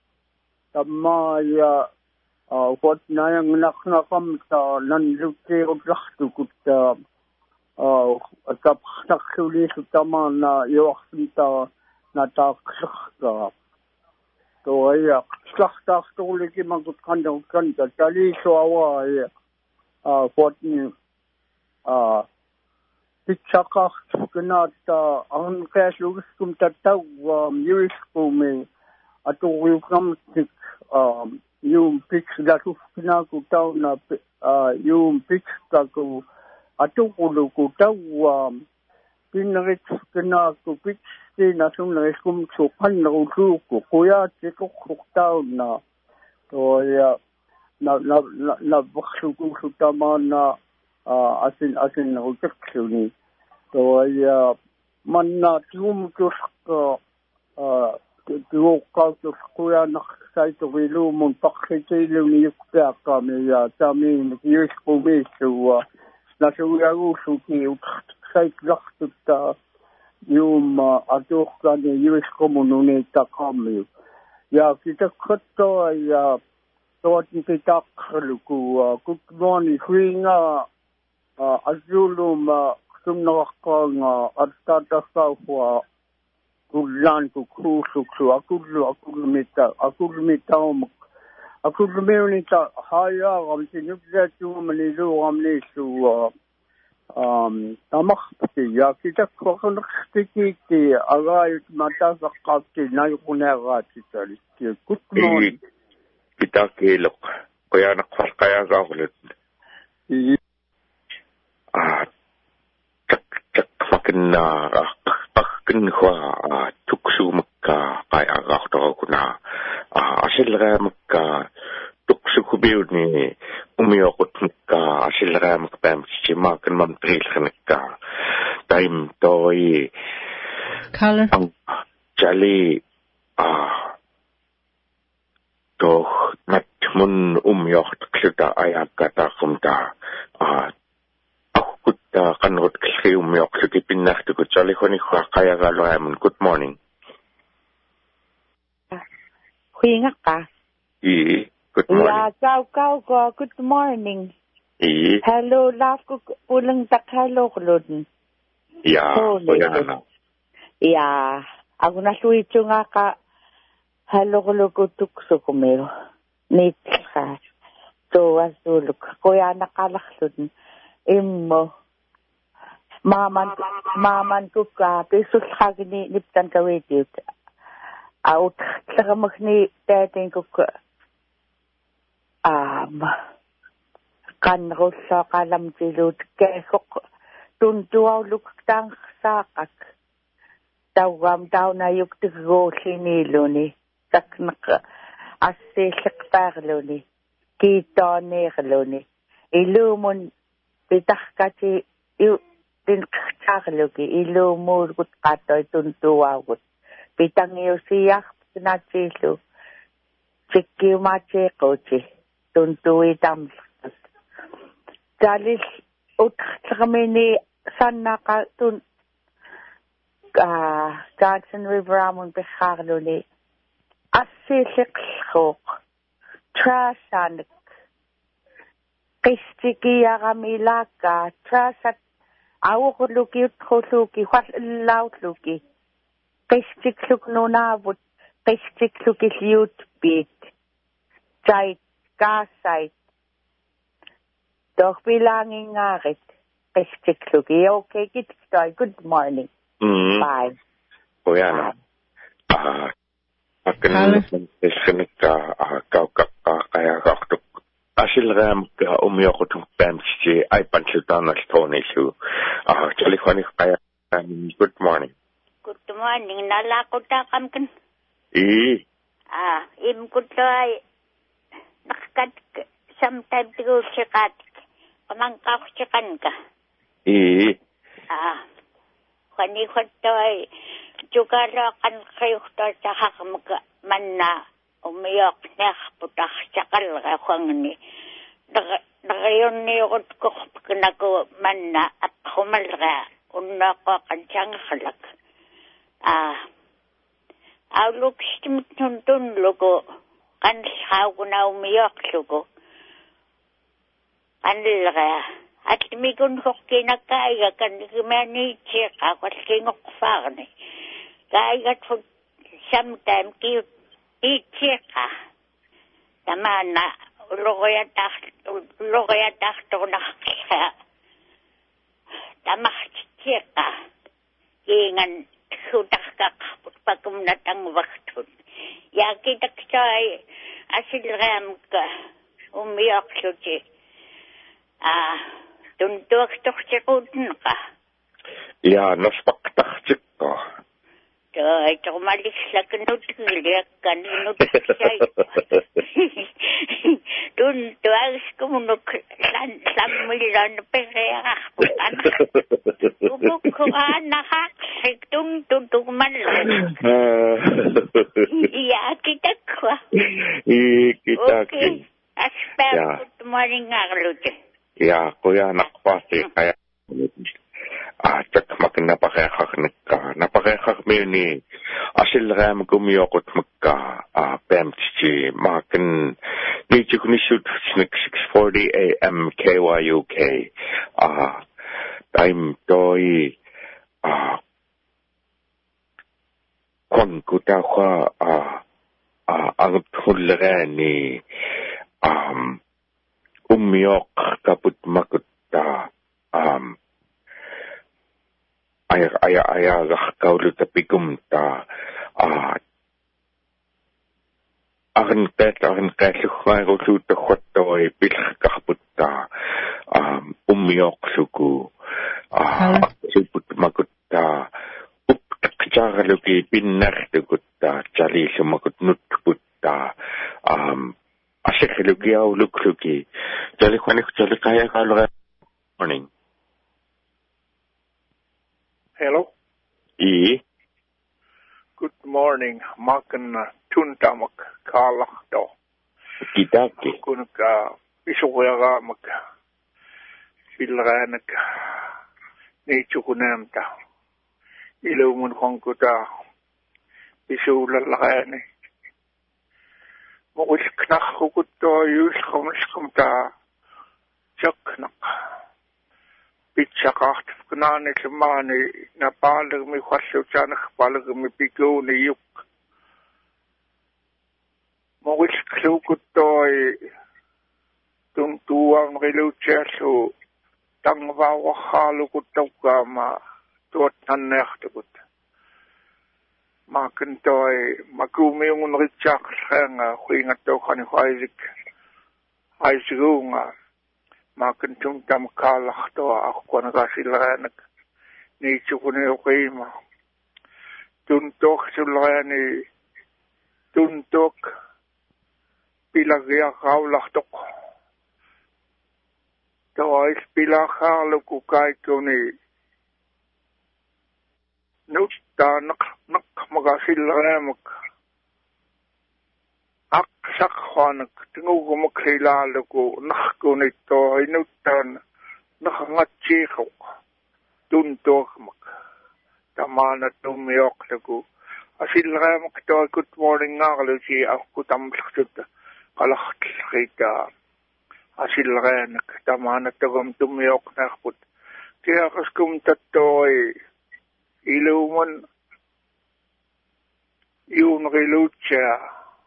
tamaya wat na yang nak na kam ta nan lute rakh tu kut ta kap tak khuli su tamana yo khita nata khakka to ya khakta stole ki magut khandang kan ta tali so awa ya a fortin a pitchaka knata an cash lugus kum ta ta yus kume atu yu kam tik um yu pitch da ku kna ku ta na yu pitch ka ku atu ku ku ta pinrit kna ku pitch Ti nasung na iskum sukan na usu ko kuya tiko kukta na to ya na na na baksu ko sutama na asin asin na utak ni to ya man na tum ko ka to ka to kuya na sai to wilu mun pakhite lu ni ka ka me ya tami ni yus ko be so na so ya usu ki sai lakta yung atuk ka ni U S komunune takam ya kita khato ya to kita khluku kukmoni huinga azuluma sumnaqanga artatasawa kullan ku krusu akulu akulumita akulumita akulumita haya gamtinubza tu manilu gamnisu um tamakti ya kita koknakstiki ti agayut mata sakati na yukunagati tali good morning kita kelok kaya nakwarkaya ka ulit ah tak tak makin na makin kwa tuksu makka kaya ka to kuna asil ra makka tuksu kubiu ni umiyokot makka asil ra makpam si makan mamtril khanka time toy color ang jali ah to nat mun umiyokot kluta ayakata kumta ah Kutta kanot kli umyok sa tipinnak to kutsali ko ni kwa kaya galo amun. Good morning. Huingak ka? I. Good morning. Ya, kau kau ko. Good morning. I. Hello, laf ko pulang tak hello kulun. Ya. Kuya. Ya. Ako na suwito nga ka. Hello kulun ko tukso kumero. Nit ka. So, asuluk. Kuya nakalaksun. Immo. Maman maman ko ka pesos kagini niptan ka wedit out saka magni dating ko ka um kan ro sa kalam tilud ke ko tuntuaw luktang sakak tawam daw na yuk tigo sinilo ni tak nak asse sekparlo ni kita nerlo ni ilumon pitah kasi yu din kakalogi ilo murgut katoy tuntuwagut pitang iyo siyak sinachilo chiki mache kochi tuntuwi tamskas dalis utkamini sana ka tun ah Johnson River amon pekharlo ni asilik khok trasanik kistiki yagamilaka trasat awo ko luki ko luki what loud luki kistik luk no na but kistik luki liut bit site gas site doch bilangin ngarit kistik luki okay git start good morning mm bye kuya na ah akan sesenika kau kau kaya kau asil ram ka umiyokot ng pamsi ay pansiltan na stone issue. Ah, chali ko ni kaya good morning. Good morning. Nalakot na kam kan. I. Ah, im ko tay nakakat sometime tigo sikat. Pamangka ko sikan ka. I. Ah, kani ko tay juga ra kan kayo ta sa hakam man na umiyok na putak sakal ka kung ni nagayon ni ko ko nako man na at humalga unna ko kansang halak ah outlook stimit tuntun logo kan how na umiyok logo anlaga at migun ko kinakaya kan kimani check ako kingok fagne kaya gat sometime cute Icheka. Tama na. Logoya tak. Logoya tak to na. Tama icheka. Ingan sudah kakaput pagum natang waktu. Ya kita kaya asil ram ka umiyak suci. Ah, tuntuk tuk cikudun ka. Ya, naspak tak cikka. Ay, ito malis lang kanutiliyak kanunod siya. Doon, tuwagis ko muna samila na pera ako. Tubog ko nga nakaksik doon, tutug man lang. Iya, kita ko. Iya, kita ko. Okay. Aspect, good morning nga, Lute. Iya, kuya, nakpasi. Kaya, ah, cak makin napakayakak nagka. Napakayakak mo ni asil ram kumiyokot magka ah, pemtsi makin Nichukunishut six forty a.m. K Y U K. Uh, I'm doi uh, kwan kutawa uh, uh, ang tulrani um, umiyok kaput makuta um, ay ay ay kaulu tapigum ta uh, Agan pet agan kaisukhay ko suta kwato ay pilak kakaputta um, umiyok suku uh, suput makuta uptakchagaluki pinartukutta chali sumakut nutkutta um, asikhaluki au lukluki chali kwanik chali kaya kalora morning. Hello. E. Good morning. Makan tuntamak kalakto. Kitaki. Kunka isuwaga mag silranak ni chukunamta. Ilumun kong kuta isulalakani. Mukis knak kukuto yus kumskumta chaknak. Pitchakacht knani semani na palig mi khwasu chanak palig mi pigo ni yuk. Mawis klukutoy tung tuang rilu chesu tang vawa halu kutoka ma tuot nanechtukut. Makintoy makumi un richak senga huinga to khani Isaac Isagunga. Makin tuntam kalak to ako kung nakasilanak ni chukuni okima. Tuntok sulani tuntok pilagya kaulak tok. To ay pilakalo kukay ko ni nusta nak nak magasilanak. Aksak hanak tingu ko makilala ko nakko nito ay nutan nakangatsikok tuntok mak tamana tumiyok ko asilra mak to good morning nga kalusi ako tamlaksut kalakita asilra nak tamana tagam tumiyok na kaput kaya kaskum tatoy iluman yung nakilutsya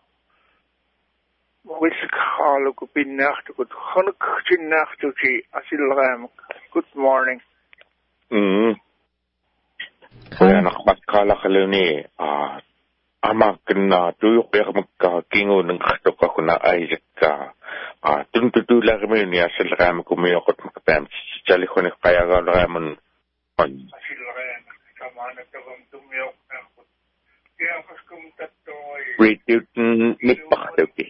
Mawis khalo ko pinnacht ko khanak chinnacht chi asilram. Good morning. Mm. Kaya nakapagkala ka lang ni ah amak na tuyok ya magka kingo ng katok ako na Isaac ka ah tuntutula kami ni asilram ko may akot makapam chali ko ni kaya ga ramon on asilram kama na tawag tumiyok na ako kaya kas kum tatoy radio ni pakatoki.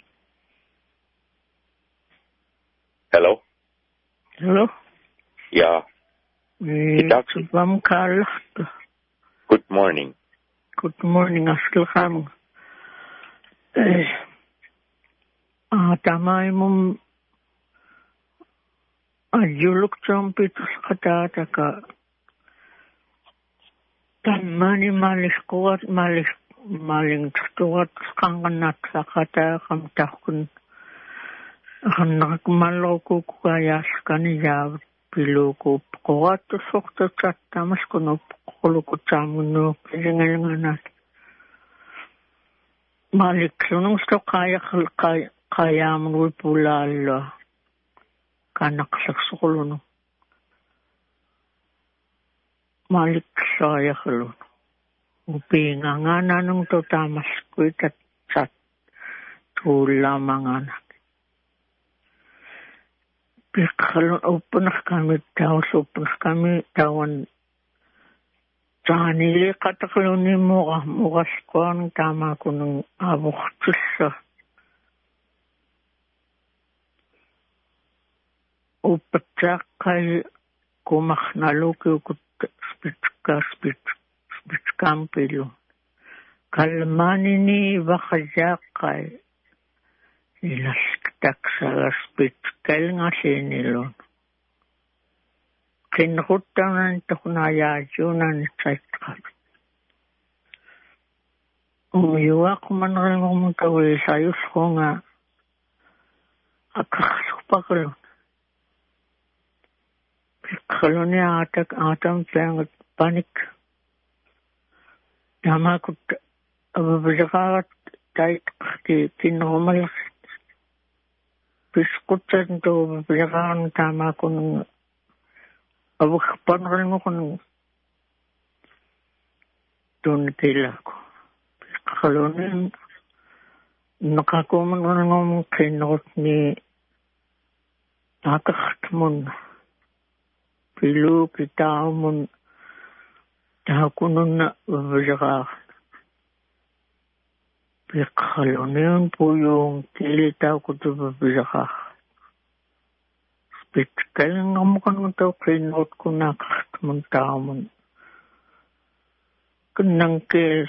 Hello? Hello? Yeah. Subam Karl. Good morning. Good morning, Askelham. Ah, tamay mong ajulok champit katata ka. Tamani malis kuat malis maling tuat kanganat sa kata kamtakun. Anak malo ko kaya kaniya pilo ko kuat to sokto chat tamas kuno kulo ko tamuno pinganganat malik sunong sto kaya kaya kaya mo pulalo kanak saksulo no malik saya kulo upingangana nung to tamas ko tat chat tula mangana Kalau open kami tahu, open kami tawan tani kata kalau ni murah murah sekolah tama kunung abuk tussa. Upatak kay kumak naluki ukut spitka spit spit kampilo. Kalmani ni bakajak kay ilas taksa spit kal nga sinilon. Kinrutan ito kunayajunan sa itkal. Umiwa ko man rin mong tawil sayos ko nga akaksupakalun. Kaloni atak atam playing panic. Yamakut ababjakarat tight ki kinormal. Piskutan to ababjakaran tamakun abukpangal mo kun doon tila ko. Kaloni nakakuman ko ng kinot ni nakakatmon. Pilu kita mun tahakunun na babasaka. Pikaloniyon po yung kilita ko ito babasaka. Spitkal nga mo ka nung tao kinot ko nakakatmon tao mun. Kunang kil.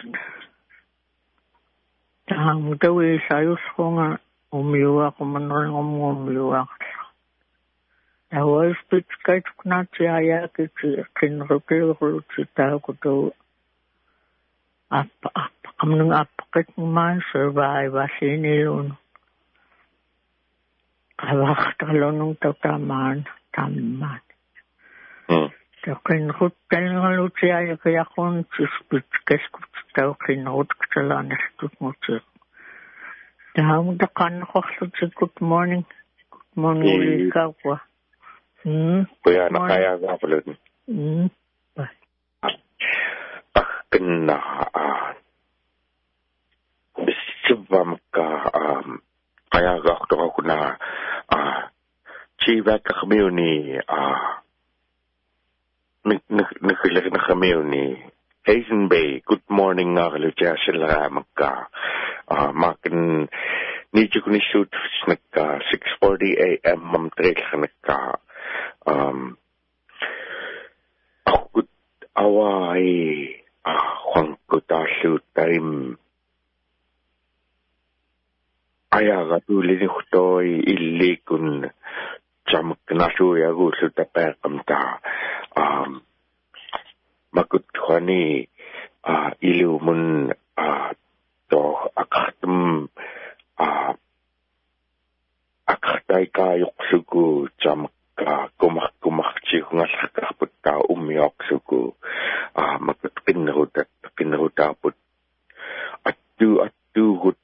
Tahang daw eh sayos ko nga umiwa ko man rin umiwa ko. Awal speech kahit na siya kasi kinrupil ko kita ko to ap ap kamnang apakit man survive asin nilon kawak talon ng tataman taman so kinrupil nga lo siya kaya kung speech kasi ko tayo kinrupil ko sila nasitut mo siya dahil dakan ako sa good morning good morning ulit ka ko. Hmm. Kuya nakaya nga pala. Hmm. Ah, kena ah. Bisibam ka um kaya ga ako ako na ah chiva ka kami ni ah nik nik nik na kami ni Hazen Bay. Good morning nga kalo siya sila magka ah makin ni ko ni shoot nagka six forty a m mamtrail ka nagka Um, ako away ah kung ko tayo time ayaga tuloy ni kutoy ili kun jam knasu ya go su ta pa kamta um makut khani ah ilu mun ah to akatum ah akatai ka yuksuku jam ka kumak kumak chi nga sakah putta umyok suku ah makut kinruta kinruta put atu atu hut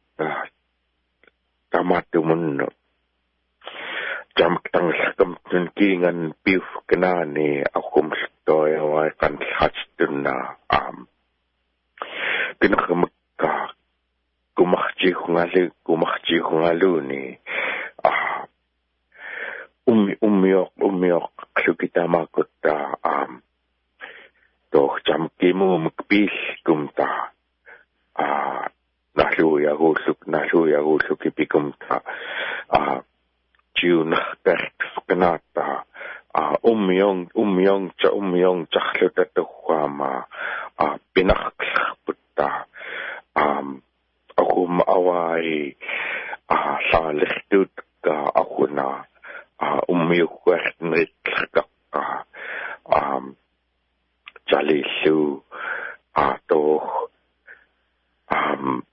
tamatu mun jam tang sakam tun kingan pif kena ni akum stoy wa kan hatstun na am kinakam ka kumak chi nga le kumak chi nga lu ni ah umi umiok umiok kita makut ta um to jam kimu mukpil kumta ah nalu ya gusuk nalu ya gusuk ipikumta ah jun tert kenata ah umiong umiong cha umiong chakluta to kwama ah pinak putta um aku maaway ah sa lihtut ka ako na Uh, umiyok werd nit ka um jalisu ato um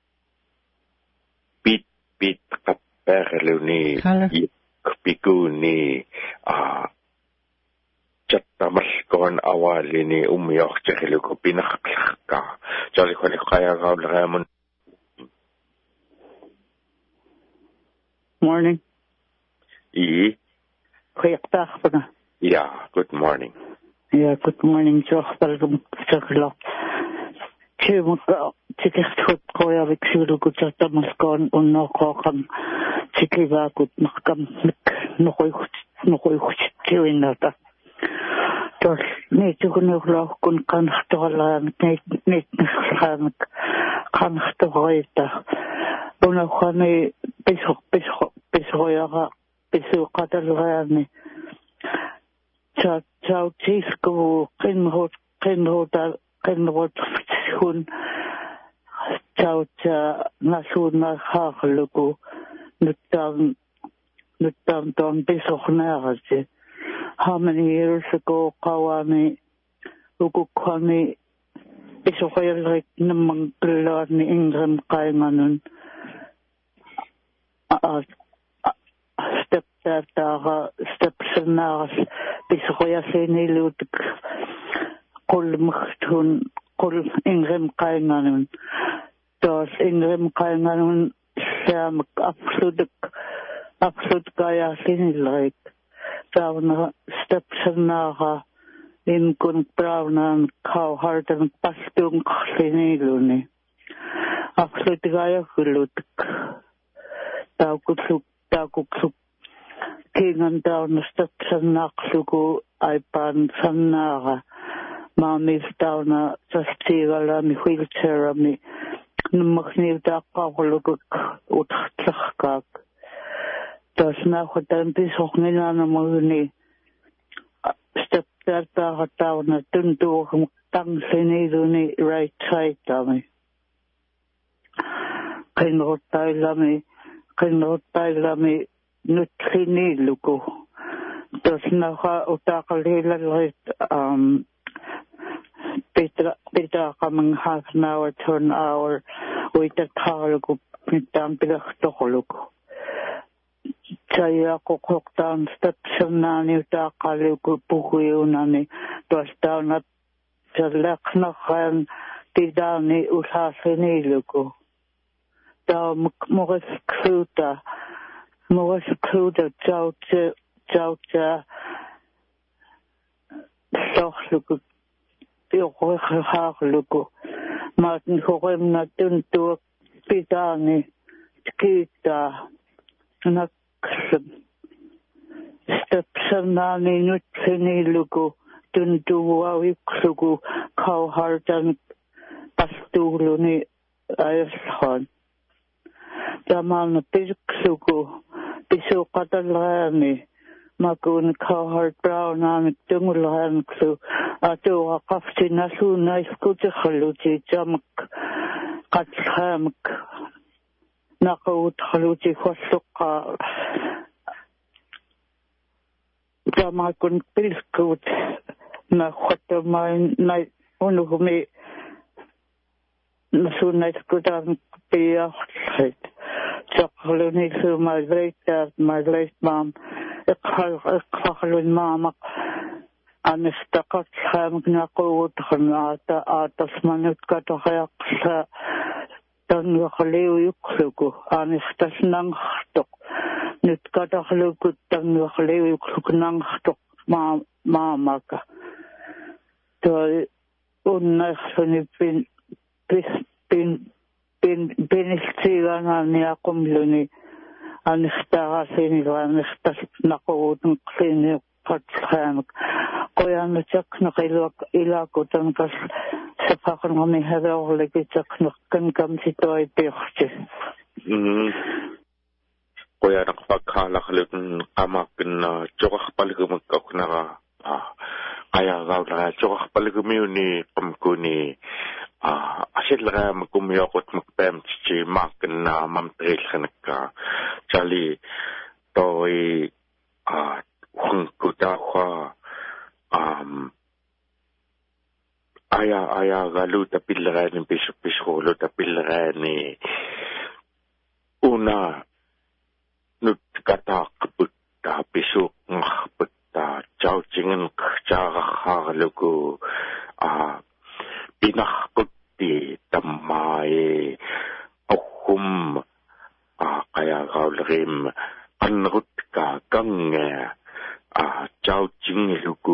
bit bit kaperlu ni piku ni ah chatamas kon awali ni umiyok jalilu ko pinakaka jali ko ni kaya ka ramon. Morning. E. Yeah, good morning. Yeah, good morning. Welcome to the Chimuk, Chickett, Koya, Vixu, good Tamascon, or no Kokam, Chickiva, good Makam, no Noy, killing that. Just need to go kun kan stolan, need Hanak, kan stoita. Una Hane, Piso, Piso, Pisoya. Bisu katalgani cha cha tisku kinhot kinhot kinhot hun cha cha nasuna haglugu nutam nutam don bisu khnaarse how many years ago kawani ugu kwani bisu khayal namang klani ingran kainganun taga stepsnaas bisroyaseeniluutuk qulmugtun qul ingrem qainganun tos ingrem qainganun saamak absolut absolut qayasinilrik tauna stepsnaaga in kun braunan kauhartan pastung qliniluni absolut qayahulutuk taukutluk taukutluk kingan tauna stepsnaaqlugu aipan sannaaga maamis tauna sastigalami wheelchairami nummagniltaaqqaaqulukuk utqtlaqkaak tasnaaqutan pisoqninaanamaguni step tartaaqa tauna tuntuuqum tangsiniluni right side tami qinruttailami qinruttailami nutliniluku tasnaqa utaaqalilalrit um Peter Peter coming half an hour to an hour with the car go down to the stockoluk. Saya kokok down steps na ni ta kaluku pukuunani to down at the lekna khan tidani uthasini luku. Ta moris kruta moris kruta chauche chauche sochluku Yoqhaaqluku maatin hoqemna tuntuak pitani tkita naksab stepsanani nutsiniluku tuntuawikluku kauhartan pastuluni ayashan tamana piskluku pisuqatalani makun kauhart brownani tungulanklu atu qaftina suna iskutkhluti jamak qathamak naqut khluti khosqa jamakun pilskut na khotmain nai unuhumi nasuna iskutan piyahit chaqluni suma greita my great mom iqhal iqhalun mamak anistaqat khamna qawt khnata atasmanut katohayaqsa tanwaqliu yukhluku anistasnang khtoq nitkatahluku tanwaqliu yukhlukunang khtoq ma mamaka to unnahsuni pin pin pin pinistigana niaqumluni anistaqasini anistasnaqutun qlini qathamak qoyanna chaqnaqilak ilakutan kas sapaqnami hadaorliki chaqnaqkan kamsitoi piqti mm qoyanaq pakhalaqlun qamakna choqaqpalgumakkaqnaqa ayagaula choqaqpalgumiuni qamkuni ah asilra makumyoqut mukpam chi makna mamtrilkhanakka chali toi ah kutawa um aya aya galuta pilrani piso piso luta pilrani una nut katak putta piso ngputta chauchingen kchaga khagluku a pinakh putti tamai akhum a kaya gaulrim anrut ka kange a chau ching luku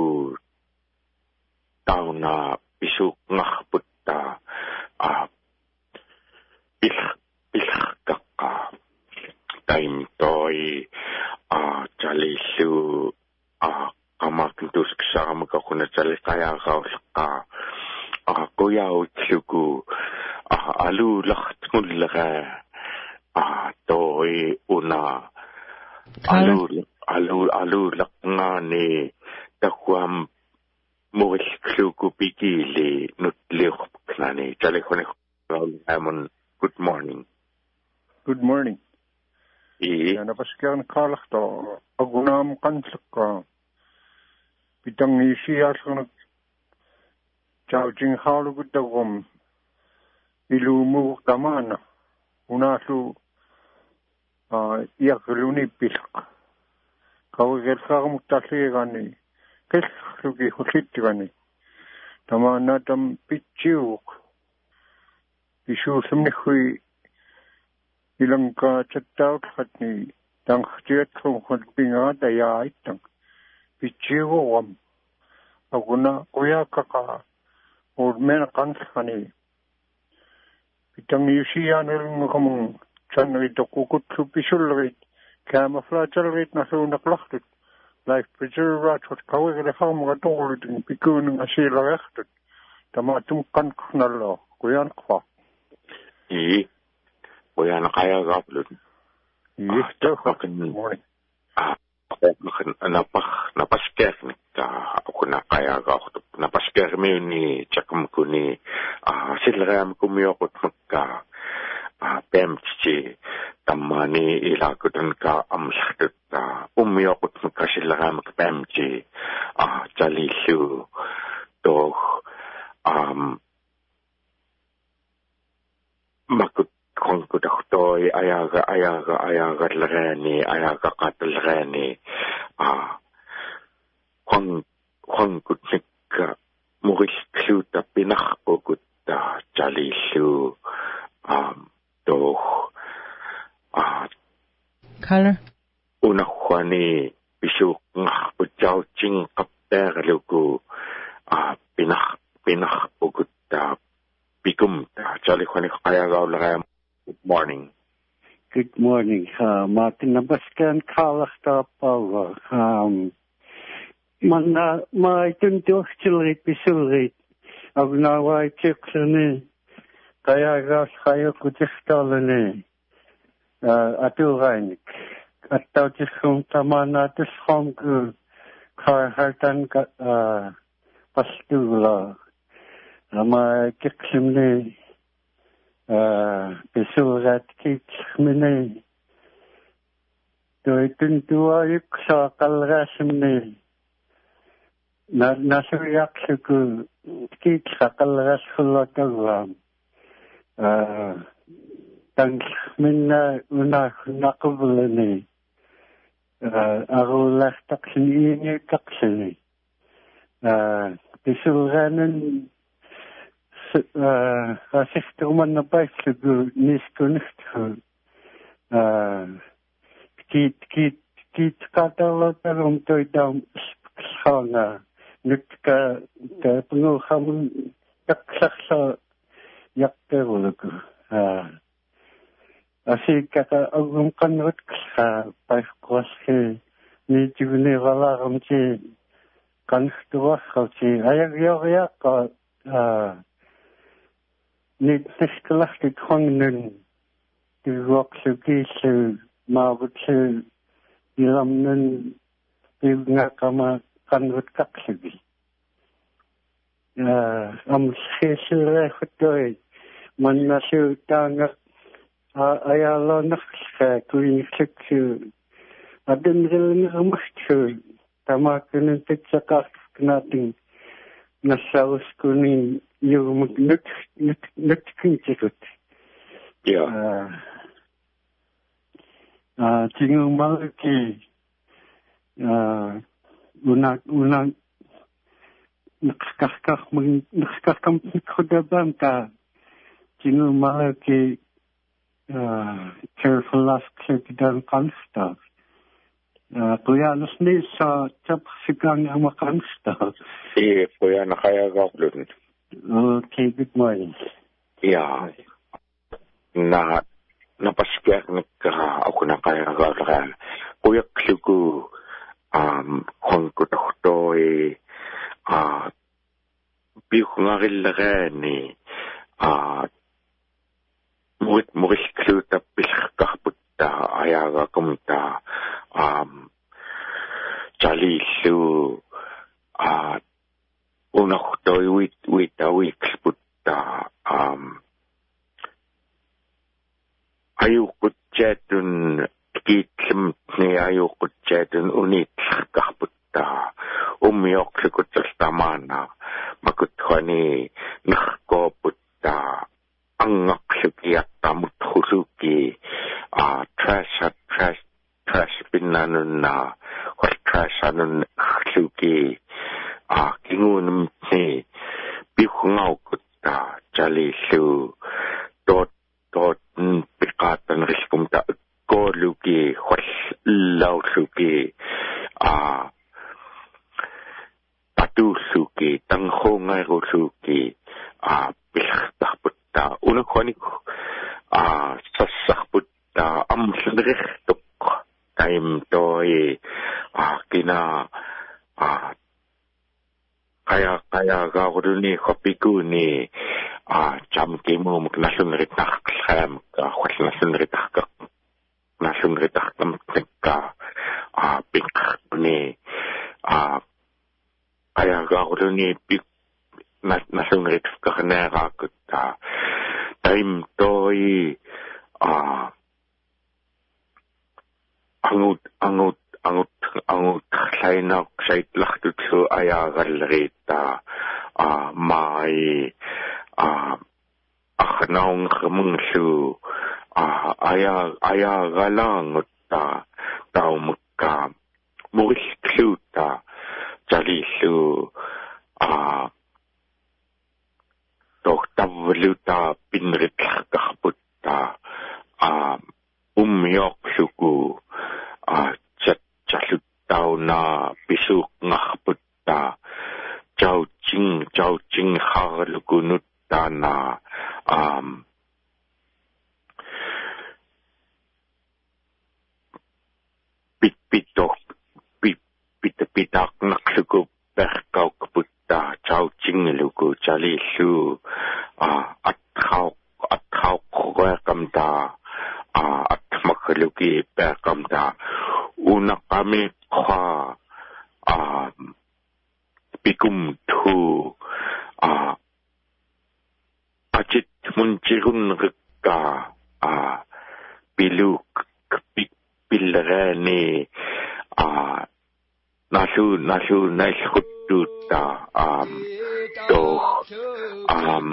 tauna pisuk ngahputta a bil bil kakka time toy a chalisu a kamakintus ksama ka kuna chali kaya gaulka a koya utluku a alu lacht mulga a toy una alu alu alu lakngani takwam moris kluku pikili nutliq knani chalekhone amon good morning good morning e ana paskern qalqto agunam qantlqa pitangi siasna chawjing halu gutagum ilumu tamana unasu ah yagluni pilq qawigilqarmuttalliigani qillluki hullittigani tamaanatam pitsiuq isuullumnigui ilanka chattautqatni tangtiatlum khulpingaata yaaittang pitsiuqam aguna uyaqaqa urmena qanllani pitangiusiaanilnguqamun chanritoqukutlu pisullerit camouflagerit nasuunaqlartut life preserver tot qawigilqarmuga toqulutin pikuunung asiilareartut tamaatum qanqnallo kuyanqwa i kuyanaqayagaaplut i toqaqin ah napah napaskernikka kunaqayagaaqtup napaskermiuni chakumkuni ah silraamkumioqutmakka ah pemchi tammani ilakutanka amlartutta ummioqutmakka silraamak pemchi ah jalillu toh um makut konkutahtoy ayaga ayaga ayaga lrani ayaga qatlrani ah kon konkutnikka murillluuta pinarpukutta jalillu um toh ah color unahwani pisuqngarputjautsing qappeerluku ah pinar pinarpukutta pikum jalihwani qayagaulrayam. Good morning. Good morning. Uh, Martin Nabaskan Kalastapava. Um, Mana mai tuntuachilrit pisulrit. Agnawai chiksani. Kayagas kayakutichtalani. Uh, Aturainik. Attautisum tamana tishom ku karhartan uh, pastula. Ama kiksimni. Pisurat kitmini doitun tuayuk sa kalrasmini na nasuyak suku kit sa kalras kulatagram tang minna una nakubulani arulas taksini taksini pisuranan Rasisturman na paislugu niskunisthu kit kit kit katalotarum toidam sanga nutka ka penguhamun yaksaksa yakterulugu asik kata agum kanrut ksa paiskwashe ni jugni valaram chi kanstuwakhalchi ayak yoryak ka Niet niskelachtig hangnen, de waksukisu, mawutsu, ilamnen, de ngakama kanwut kaksugi. Am schesere getoi, man nasu tanga, ayalo nakska, kuin kliksu, adin rilin rumustsu, tamakunin titzakak knating, nasaus kuning, yung nut nut nut kintikut. Yeah. Ah, ah, tinggal malaki. Ah, una una nakakak mag nakakam kodabam ka. Tinggal malaki. Ah, careful last click dan kansta. Ah, kuya nasni sa tap sigang ang makansta. Eh, kuya nakayagaaplut. Okay, good morning. Yeah. Na napaskernikka ako nakayagaulrayam uyaklugu um konkutahtoy ah biuqngarilleraani ah murit murillkluuta pilqarputta ayaagakumta um jalillu ah unahtoy wit witawiksputta um ayuqutjatun kiitlimni ayuqutjatun uniitlarkarputta ummiorlukutsaltamaana makuthuani narkooputta angaqlukiattamutkhuluki a trash trash trash pinnanunna ngau kutta jali lu dot dot pikatan riskum ta ko luki khwal lau luki a patu luki tang khongai ro luki a bilta putta una khoni a sasakh putta am sndrikh tok time toy a kina a kaya kaya ga roduni khopiku ni a jam ke mo nasun ritak kham ka khwal nasun ritak ka nasun ritak tam ka a pik ni a kaya ga roduni pik nasun ritak ka na ga ka time toy a angut angut angut angut kleiner seit lacht zu ayagal rita a mai a achnaung gemung su a aya aya galang ta taum ka muris kluta jali su a doch tavluta pinrit kahputta a umyok suku a chat chalut tau na pisuk ngahputta chau ching chau ching harlukunut na um pit pitok pit pit pitak naksuku perkau kaputta chau ching luku chali su a athau athau khoga kamta a athmakluki perkamta una kami kha a pikum thu a ajit munjirun rika a piluk pilrani a nasu nasu naishututa um to um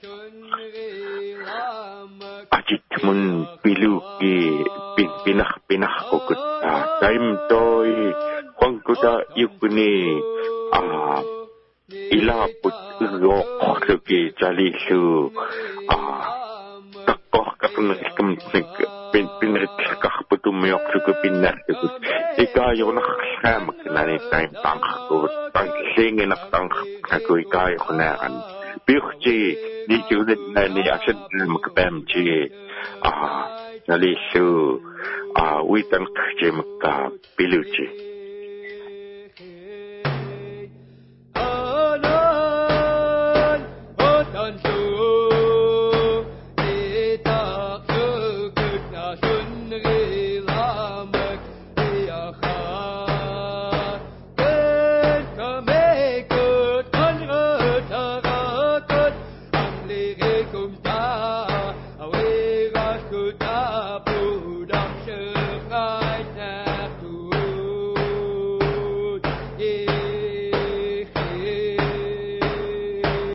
ajit mun piluki pin pinah pinah kokutta time toy kwangkuta yukuni a ila put yok luki jali su a takoh kapun kem pin pinrit kah putum yok luki pinnar tu ika yo nak kham nani time tang ko tang sing nak tang ko ika yo naran bikhji ni judet nani asad makbam ji a jali su a witan khje makka piluji